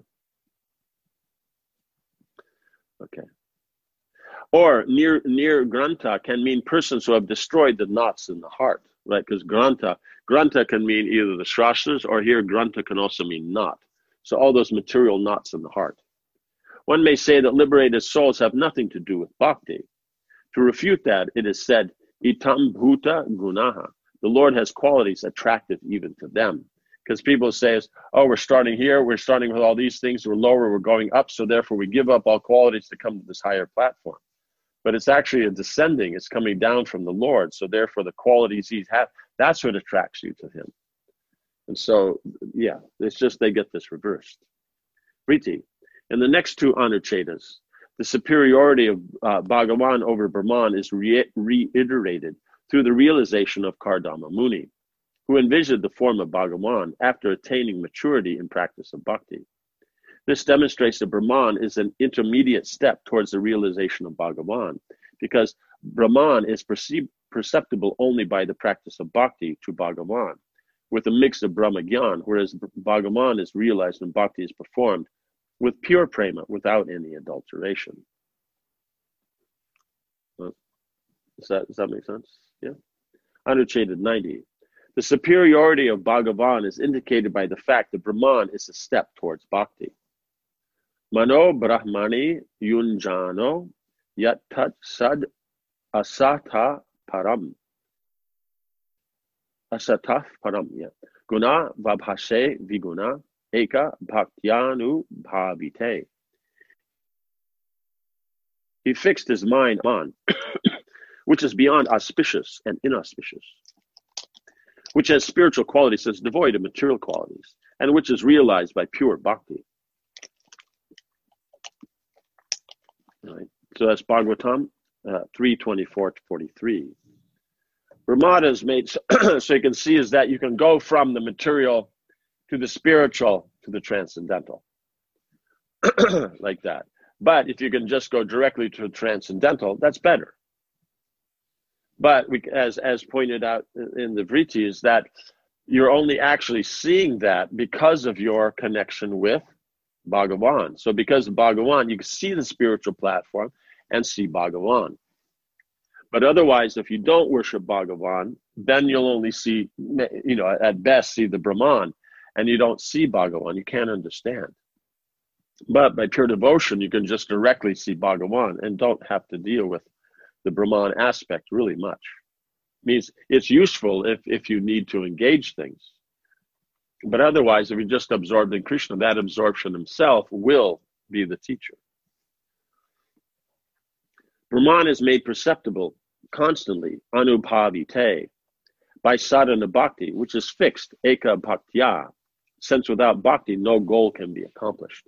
Okay. Or near near Granta can mean persons who have destroyed the knots in the heart, right? Because Granta, Granta can mean either the Shastras, or here Granta can also mean knot. So all those material knots in the heart. One may say that liberated souls have nothing to do with bhakti. To refute that, it is said, Itam bhuta gunaha. The Lord has qualities attractive even to them. Because people say, oh, we're starting here, we're starting with all these things, we're lower, we're going up, so therefore we give up all qualities to come to this higher platform. But it's actually a descending, it's coming down from the Lord, so therefore the qualities he has, that's what attracts you to him. And so, yeah, it's just they get this reversed. Priti. In the next two Anuchetas, the superiority of uh, Bhagavan over Brahman is re- reiterated through the realization of Kardama Muni, who envisioned the form of Bhagavan after attaining maturity in practice of bhakti. This demonstrates that Brahman is an intermediate step towards the realization of Bhagavan, because Brahman is perceived, perceptible only by the practice of bhakti to Bhagavan, with a mix of Brahma Gyan, whereas Bhagavan is realized when bhakti is performed with pure prema, without any adulteration. Does that, does that make sense? Yeah. Anucheted ninety. The superiority of Bhagavan is indicated by the fact that Brahman is a step towards bhakti. Mano Brahmani Yunjano Yat Tat Sad Asatha Param. Asataf Param, yeah. Guna Vabhase Viguna Eka Bhaktyanu Bhavite. He fixed his mind on, which is beyond auspicious and inauspicious, which has spiritual qualities that's devoid of material qualities, and which is realized by pure bhakti. Right. So that's Bhagavatam uh, three twenty-four to forty-three. Ramada is made so, so you can see is that you can go from the material to the spiritual to the transcendental, like that. But if you can just go directly to the transcendental, that's better. But we, as as pointed out in the Vritti, is that you're only actually seeing that because of your connection with Bhagavan. So because of Bhagavan, you can see the spiritual platform and see Bhagavan. But otherwise, if you don't worship Bhagavan, then you'll only see, you know, at best see the Brahman, and you don't see Bhagavan. You can't understand. But by pure devotion, you can just directly see Bhagavan and don't have to deal with the Brahman aspect really much. Means it's useful if, if you need to engage things. But otherwise, if you're just absorbed in Krishna, that absorption himself will be the teacher. Brahman is made perceptible constantly, anubhavite, by sadhana bhakti, which is fixed, eka bhaktya, since without bhakti, no goal can be accomplished.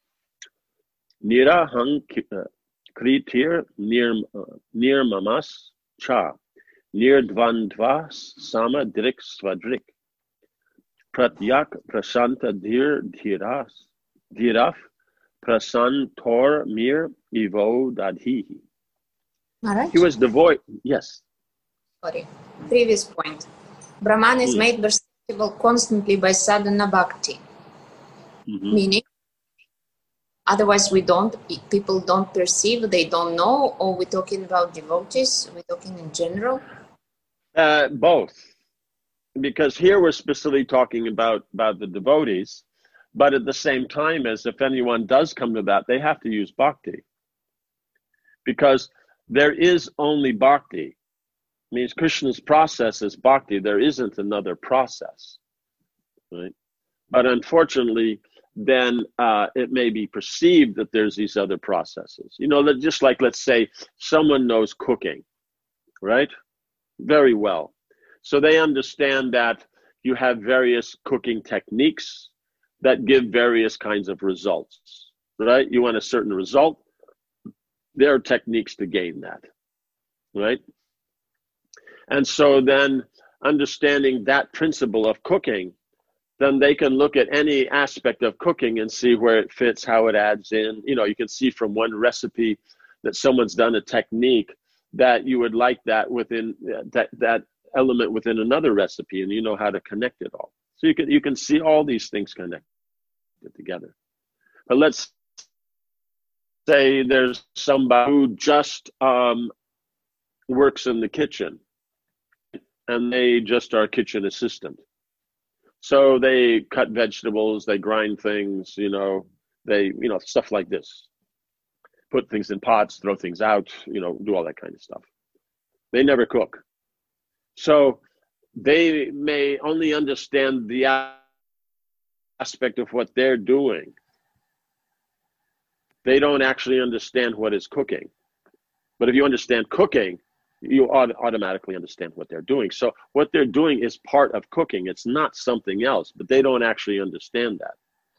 Nirahang kritir nirmamas cha, nirdvandvas sama drik svadrik, pratyak prasanta dhir dhiras, dhiraf prasantor mir evo dadhihi. All right. He was devoid, yes. Sorry. Previous point. Brahman is mm. made perceptible constantly by sadhana bhakti. Mm-hmm. Meaning, otherwise we don't, people don't perceive, they don't know, or we're talking about devotees, we're talking in general? Uh, both. Because here we're specifically talking about, about the devotees, but at the same time as if anyone does come to that, they have to use bhakti. Because there is only bhakti. It means Krishna's process is bhakti. There isn't another process, right? But unfortunately, then uh, it may be perceived that there's these other processes. You know, just like, let's say, someone knows cooking, right? Very well. So they understand that you have various cooking techniques that give various kinds of results, right? You want a certain result. There are techniques to gain that, right? And so then understanding that principle of cooking, then they can look at any aspect of cooking and see where it fits, how it adds in. You know, you can see from one recipe that someone's done a technique that you would like that within that, that element within another recipe, and you know how to connect it all. So you can, you can see all these things connected together. But let's say there's somebody who just um, works in the kitchen and they just are a kitchen assistant. So they cut vegetables, they grind things, you know, they, you know, stuff like this. Put things in pots, throw things out, you know, do all that kind of stuff. They never cook. So they may only understand the aspect of what they're doing. They don't actually understand what is cooking. But if you understand cooking, you ought automatically understand what they're doing. So what they're doing is part of cooking. It's not something else, but they don't actually understand that.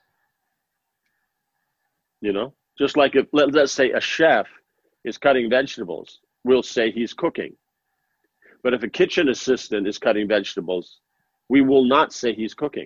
You know, just like if, let, let's say a chef is cutting vegetables, we'll say he's cooking. But if a kitchen assistant is cutting vegetables, we will not say he's cooking.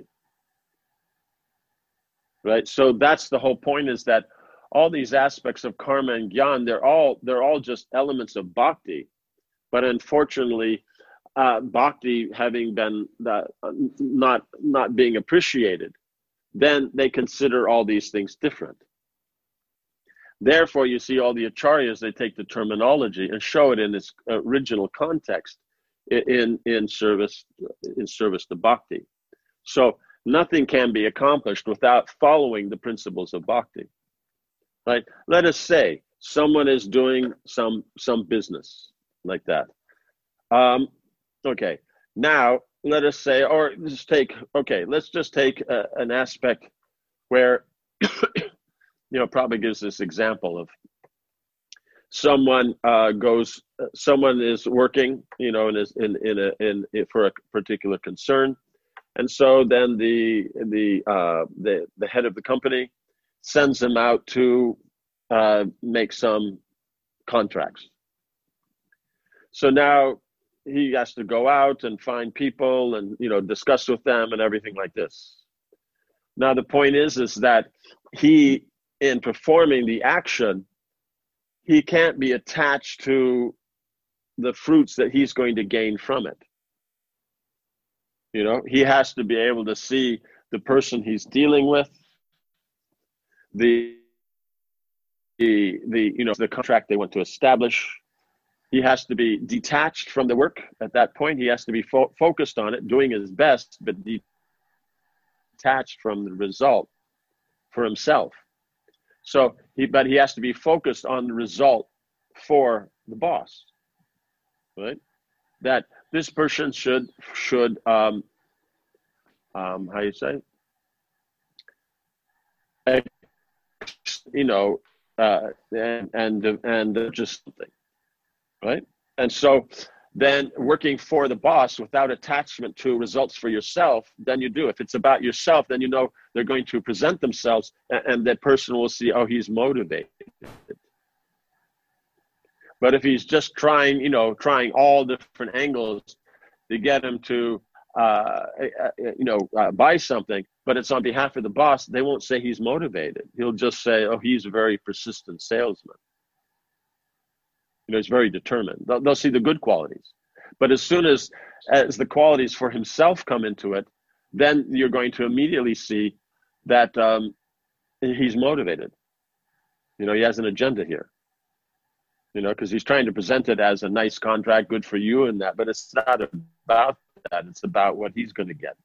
Right? So that's the whole point, is that all these aspects of karma and gyan, they're all they're all just elements of bhakti. But unfortunately, uh, bhakti having been uh, not not being appreciated, then they consider all these things different. Therefore, you see all the acharyas, they take the terminology and show it in its original context in, in service in service to bhakti. So nothing can be accomplished without following the principles of bhakti. Right? Let us say someone is doing some some business like that. Um, okay, now let us say, or just take, okay, let's just take a, an aspect where, you know, probably gives this example of someone uh, goes, someone is working, you know, in, in, in, a, in, in for a particular concern. And so then the, the, uh, the, the head of the company sends them out to uh, make some contracts. So now he has to go out and find people and, you know, discuss with them and everything like this. Now the point is, is that he, in performing the action, he can't be attached to the fruits that he's going to gain from it. You know, he has to be able to see the person he's dealing with, the, the, the you know, the contract they want to establish. He has to be detached from the work at that point. He has to be fo- focused on it, doing his best, but detached from the result for himself. So, he, but he has to be focused on the result for the boss, right? That this person should should um, um, how you say, you know, uh, and and and just something, right? And so then working for the boss without attachment to results for yourself, then you do. If it's about yourself, then you know they're going to present themselves, and, and that person will see, oh, he's motivated. But if he's just trying, you know, trying all different angles to get him to, uh, you know, uh, buy something, but it's on behalf of the boss, they won't say he's motivated. He'll just say, oh, he's a very persistent salesman. You know, he's very determined. They'll, they'll see the good qualities. But as soon as, as the qualities for himself come into it, then you're going to immediately see that um, he's motivated. You know, he has an agenda here. You know, because he's trying to present it as a nice contract, good for you and that, but it's not about that. It's about what he's going to get.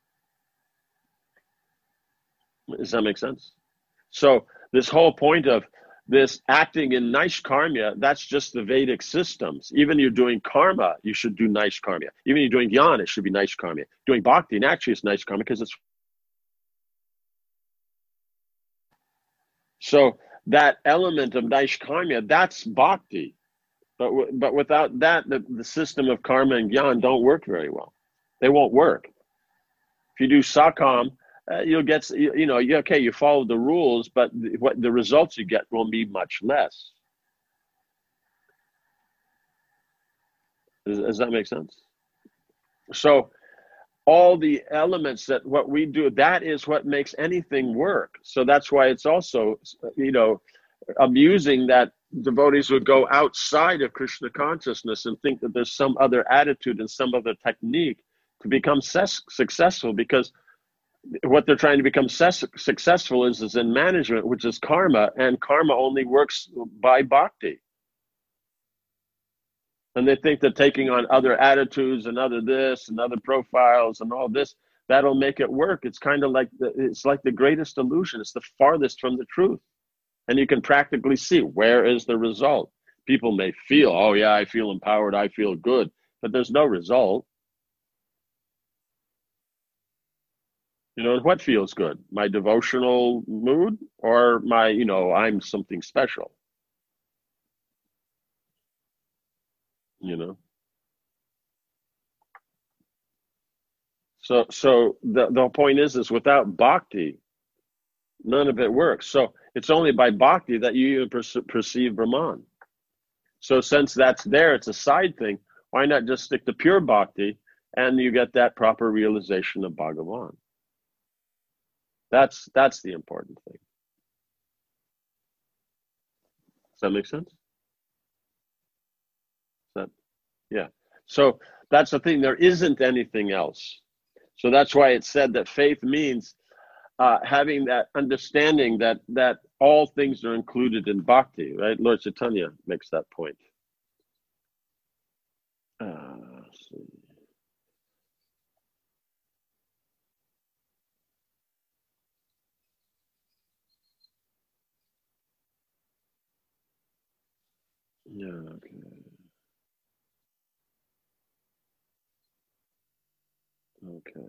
Does that make sense? So this whole point of this acting in Naishkarmya, that's just the Vedic systems. Even you're doing karma, you should do Naishkarmya. Even you're doing jnana, it should be Naishkarmya. Doing bhakti, and actually it's Naishkarmya because it's... So that element of Naishkarmya, that's bhakti. But w- but without that, the, the system of karma and jnana don't work very well. They won't work. If you do sakam, uh, you'll get, you, you know, you, okay, you follow the rules, but the, what the results you get will be much less. Does, does that make sense? So all the elements that what we do, that is what makes anything work. So that's why it's also, you know, amusing that devotees would go outside of Krishna consciousness and think that there's some other attitude and some other technique to become ses- successful, because what they're trying to become ses- successful is, is in management, which is karma, and karma only works by bhakti. And they think that taking on other attitudes and other this and other profiles and all this, that'll make it work. It's kind of like the, it's like the greatest illusion. It's the farthest from the truth. And you can practically see, where is the result? People may feel, oh yeah, I feel empowered, I feel good, but there's no result. You know, what feels good? My devotional mood, or my, you know, I'm something special? You know? So so the, the point is, is without bhakti, none of it works. So it's only by bhakti that you even perce- perceive Brahman. So since that's there, it's a side thing, why not just stick to pure bhakti and you get that proper realization of Bhagavan? That's that's the important thing. Does that make sense? That, yeah. So that's the thing. There isn't anything else. So that's why it's said that faith means uh, having that understanding that that all things are included in bhakti, right? Lord Chaitanya makes that point. Uh, let's see. Yeah, okay. Okay.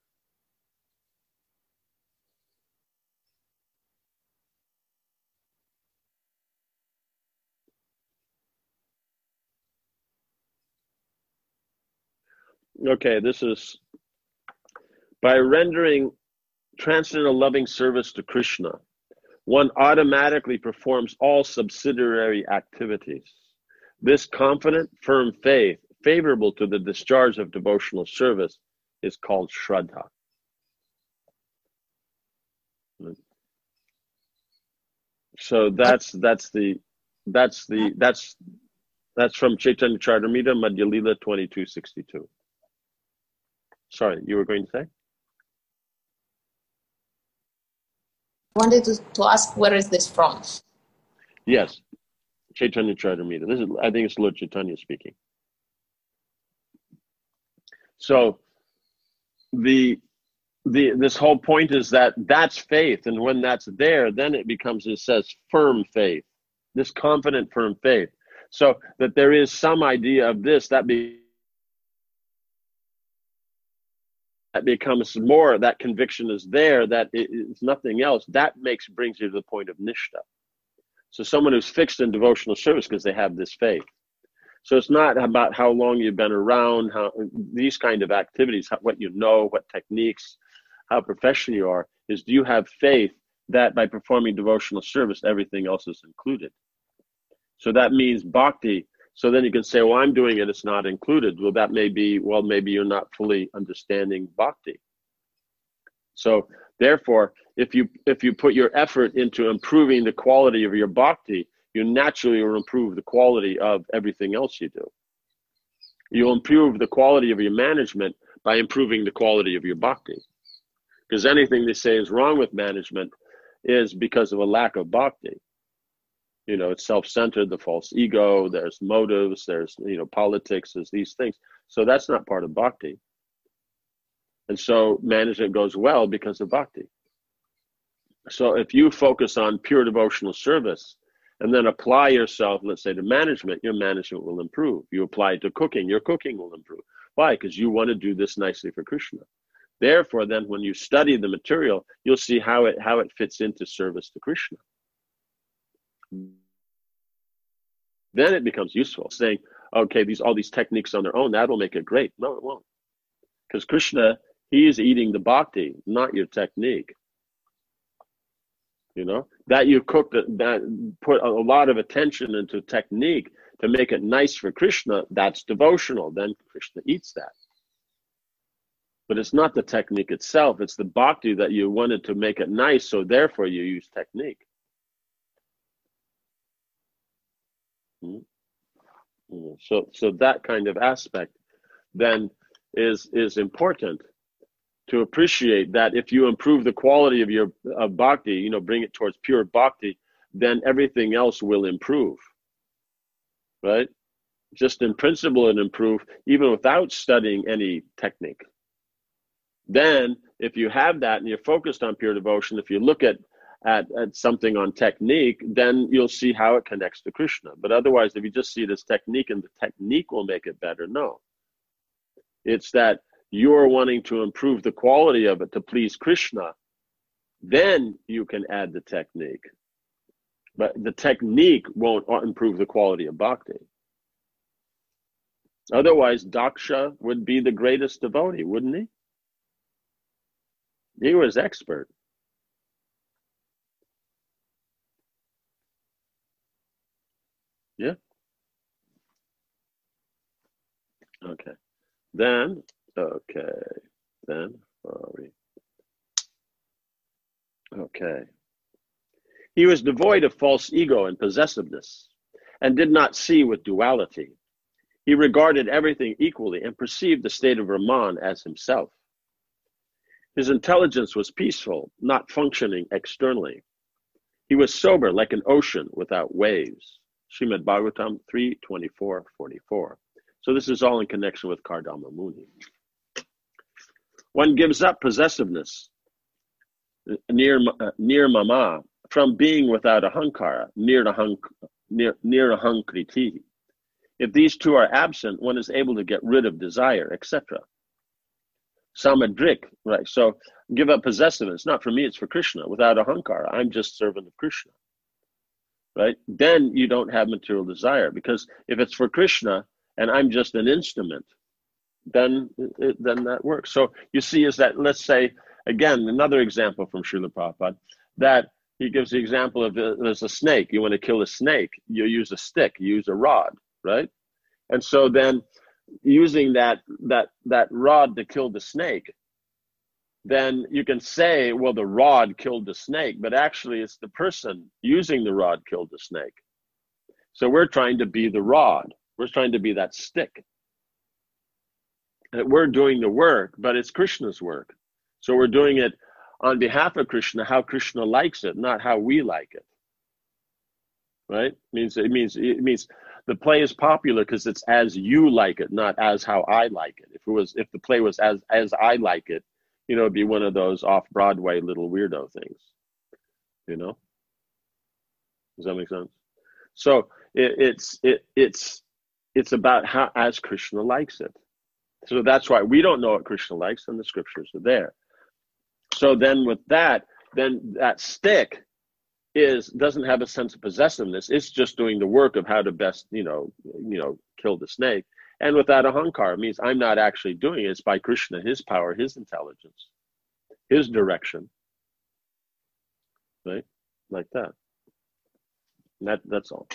Okay, this is by rendering transcendental loving service to Krishna, one automatically performs all subsidiary activities. This confident, firm faith, favorable to the discharge of devotional service, is called Shraddha. So that's that's the that's the that's that's from Chaitanya Charitamrita, Madhya Lila twenty-two sixty-two. Sorry, you were going to say? I wanted to, to ask, where is this from? Yes, Chaitanya Charitamrita. This is, I think it's Lord Chaitanya speaking. So the the this whole point is that that's faith, and when that's there, then it becomes, it says, firm faith. This confident, firm faith. So that there is some idea of this, that be that becomes more, that conviction is there, that it is nothing else, that makes brings you to the point of nishta. So someone who's fixed in devotional service because they have this faith. So it's not about how long you've been around, how these kind of activities, how, what you know, what techniques, how professional you are, is do you have faith that by performing devotional service, everything else is included? So that means bhakti. So then you can say, well, I'm doing it, it's not included. Well, that may be, well, maybe you're not fully understanding bhakti. So therefore, if you if you put your effort into improving the quality of your bhakti, you naturally will improve the quality of everything else you do. You'll improve the quality of your management by improving the quality of your bhakti. Because anything they say is wrong with management is because of a lack of bhakti. You know, it's self-centered, the false ego, there's motives, there's, you know, politics, there's these things. So that's not part of bhakti. And so management goes well because of bhakti. So if you focus on pure devotional service and then apply yourself, let's say, to management, your management will improve. You apply it to cooking, your cooking will improve. Why? Because you want to do this nicely for Krishna. Therefore, then when you study the material, you'll see how it how it fits into service to Krishna. Then it becomes useful. Saying, okay, these all these techniques on their own, that'll make it great. No, it won't. Because Krishna, he is eating the bhakti, not your technique. You know, that you cooked, that put a lot of attention into technique to make it nice for Krishna, that's devotional. Then Krishna eats that. But it's not the technique itself, it's the bhakti that you wanted to make it nice, so therefore you use technique. Mm-hmm. So, so that kind of aspect then is is important to appreciate, that if you improve the quality of your of bhakti, you know, bring it towards pure bhakti, then everything else will improve, right? Just in principle and improve, even without studying any technique. Then, if you have that and you're focused on pure devotion, if you look at At, at something on technique, then you'll see how it connects to Krishna. But otherwise, if you just see it as technique and the technique will make it better, no. It's that you're wanting to improve the quality of it to please Krishna, then you can add the technique. But the technique won't improve the quality of bhakti. Otherwise, Daksha would be the greatest devotee, wouldn't he? He was expert. Yeah. Okay. Then, okay. Then, where are we? Okay. He was devoid of false ego and possessiveness, and did not see with duality. He regarded everything equally and perceived the state of Brahman as himself. His intelligence was peaceful, not functioning externally. He was sober like an ocean without waves. Srimad Bhagavatam three twenty-four forty-four. So this is all in connection with Kardama Muni. One gives up possessiveness, near uh, near mama, from being without ahankara, near to near near ahankriti. If these two are absent, one is able to get rid of desire, et cetera. Samadrik, right? So give up possessiveness. Not for me, it's for Krishna. Without ahankara, I'm just servant of Krishna. Right? Then you don't have material desire, because if it's for Krishna and I'm just an instrument, then it, then that works. So you see, is that, let's say, again, another example from Srila Prabhupada, that he gives the example of uh, there's a snake. You want to kill a snake, you use a stick, you use a rod, right? And so then using that that that rod to kill the snake, then you can say, well, the rod killed the snake, but actually it's the person using the rod killed the snake. So we're trying to be the rod. We're trying to be that stick. And we're doing the work, but it's Krishna's work. So we're doing it on behalf of Krishna, how Krishna likes it, not how we like it. Right? It means it means it means the play is popular because it's as you like it, not as how I like it. If it was if the play was as as I like it, you know, it'd be one of those off-Broadway little weirdo things, you know? Does that make sense? So it, it's it, it's it's about how as Krishna likes it. So that's why we don't know what Krishna likes, and the scriptures are there. So then with that, then that stick is doesn't have a sense of possessiveness. It's just doing the work of how to best, you know, you know, kill the snake. And with that ahankar, it means I'm not actually doing it. It's by Krishna, his power, his intelligence, his direction. Right? Like that. And that that's all.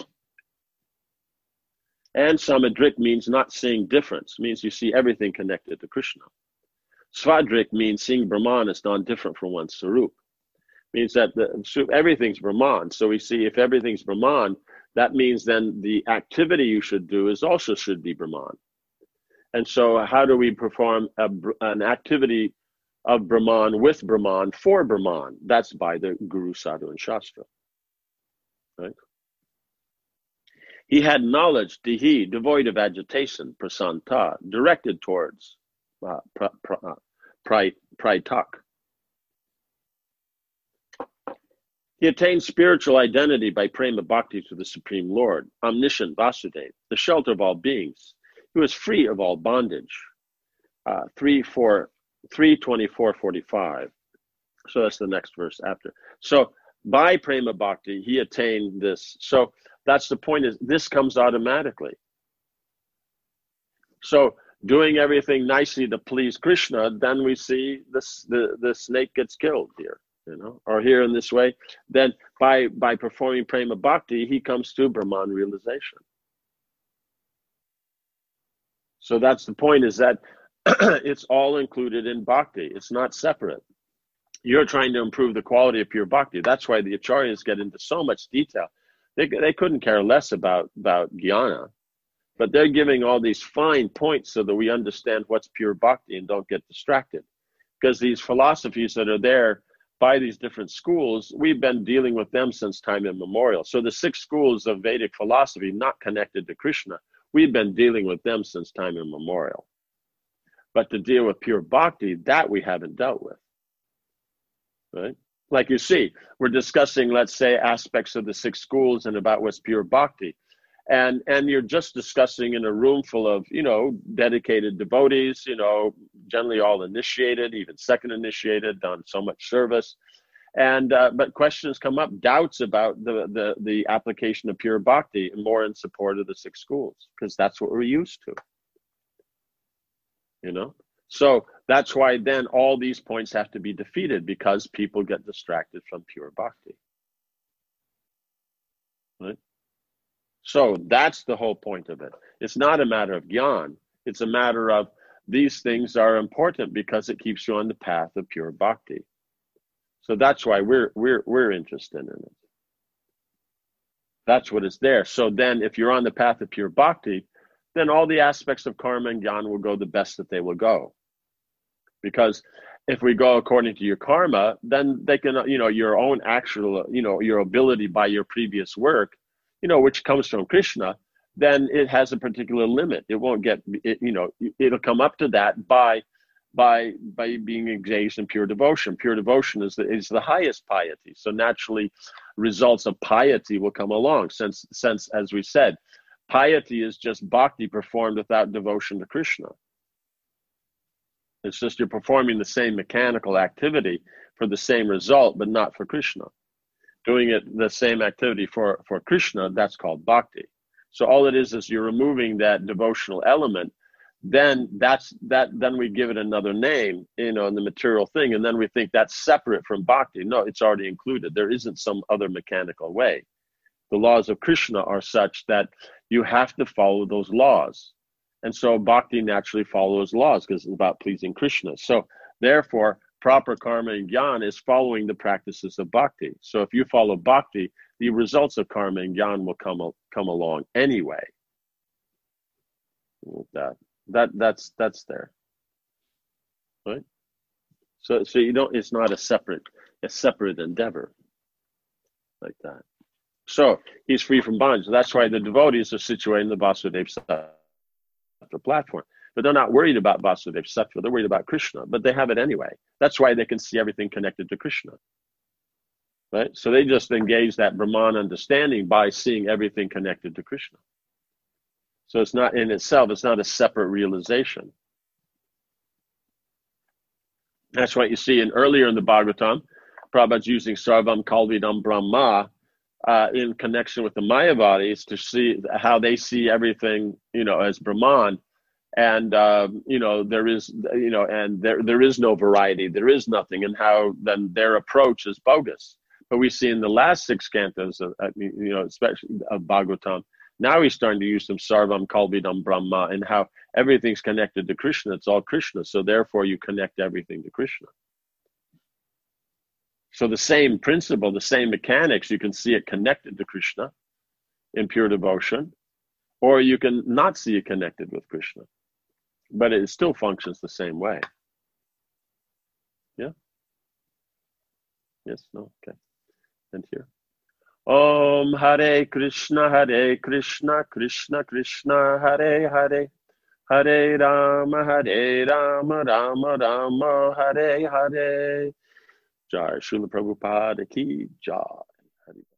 And samadrik means not seeing difference. It means you see everything connected to Krishna. Svadrik means seeing Brahman as non-different from one's Sarup. Means that the, everything's Brahman. So we see if everything's Brahman, that means then the activity you should do is also should be Brahman. And so how do we perform a, an activity of Brahman with Brahman for Brahman? That's by the Guru, Sadhu, and Shastra. Right? He had knowledge, dihi, devoid of agitation, prasanta, directed towards uh, pra, pra, uh, prai, praitak. He attained spiritual identity by prema bhakti to the Supreme Lord, omniscient Vasudeva, the shelter of all beings. He was free of all bondage. Uh, three, four, three twenty-four, forty-five. So that's the next verse after. So by prema bhakti, he attained this. So that's the point, is this comes automatically. So doing everything nicely to please Krishna, then we see this, the, the snake gets killed here, you know, or here in this way. Then by, by performing prema bhakti, he comes to Brahman realization. So that's the point, is that it's all included in bhakti. It's not separate. You're trying to improve the quality of pure bhakti. That's why the acharyas get into so much detail. They, they couldn't care less about, about jnana, but they're giving all these fine points so that we understand what's pure bhakti and don't get distracted. Because these philosophies that are there by these different schools, we've been dealing with them since time immemorial. So the six schools of Vedic philosophy not connected to Krishna, we've been dealing with them since time immemorial. But to deal with pure bhakti, that we haven't dealt with. Right? Like you see, we're discussing, let's say, aspects of the six schools and about what's pure bhakti. And and you're just discussing in a room full of, you know, dedicated devotees, you know, generally all initiated, even second initiated, done so much service. And uh, but questions come up, doubts about the, the, the application of pure bhakti, and more in support of the six schools, because that's what we're used to. You know? So that's why then all these points have to be defeated, because people get distracted from pure bhakti. Right? So that's the whole point of it. It's not a matter of gyan. It's a matter of these things are important because it keeps you on the path of pure bhakti. So that's why we're we're we're interested in it. That's what is there. So then if you're on the path of pure bhakti, then all the aspects of karma and jnana will go the best that they will go. Because if we go according to your karma, then they can, you know, your own actual, you know, your ability by your previous work, you know, which comes from Krishna, then it has a particular limit. It won't get, it, you know, it'll come up to that by, by, by being engaged in pure devotion. Pure devotion is the, is the highest piety. So naturally, results of piety will come along. Since, since, as we said, piety is just bhakti performed without devotion to Krishna. It's just you're performing the same mechanical activity for the same result, but not for Krishna. Doing it the same activity for, for Krishna, that's called bhakti. So all it is is you're removing that devotional element. Then that's that. Then we give it another name, you know, in the material thing, and then we think that's separate from bhakti. No, it's already included. There isn't some other mechanical way. The laws of Krishna are such that you have to follow those laws. And so bhakti naturally follows laws because it's about pleasing Krishna. So therefore, proper karma and jnana is following the practices of bhakti. So if you follow bhakti, the results of karma and jnana will come, come along anyway. That, that, that's, that's there. Right? So, so you don't, it's not a separate, a separate endeavor like that. So he's free from bondage. That's why the devotees are situated in the Vasudeva Sattva platform. But they're not worried about Vasudeva Sattva. They're worried about Krishna, but they have it anyway. That's why they can see everything connected to Krishna. Right? So they just engage that Brahman understanding by seeing everything connected to Krishna. So it's not in itself, it's not a separate realization. That's what you see in earlier in the Bhagavatam. Prabhupada's using Sarvam Kalvidam Brahma uh, in connection with the Mayavadis to see how they see everything, you know, as Brahman. And, um, you know, there is, you know, and there there is no variety, there is nothing, and how then their approach is bogus. But we see in the last six cantos, of, you know, especially of Bhagavatam, now he's starting to use some Sarvam Kalvidam Brahma and how everything's connected to Krishna. It's all Krishna. So therefore you connect everything to Krishna. So the same principle, the same mechanics, you can see it connected to Krishna in pure devotion, or you can not see it connected with Krishna. But it still functions the same way. Yeah? Yes, no, okay. And here. Om Hare Krishna, Hare Krishna, Krishna Krishna, Hare Hare, Hare Rama, Hare Rama, Rama Rama, Hare Hare. Jai Srila Prabhupada ki Jai.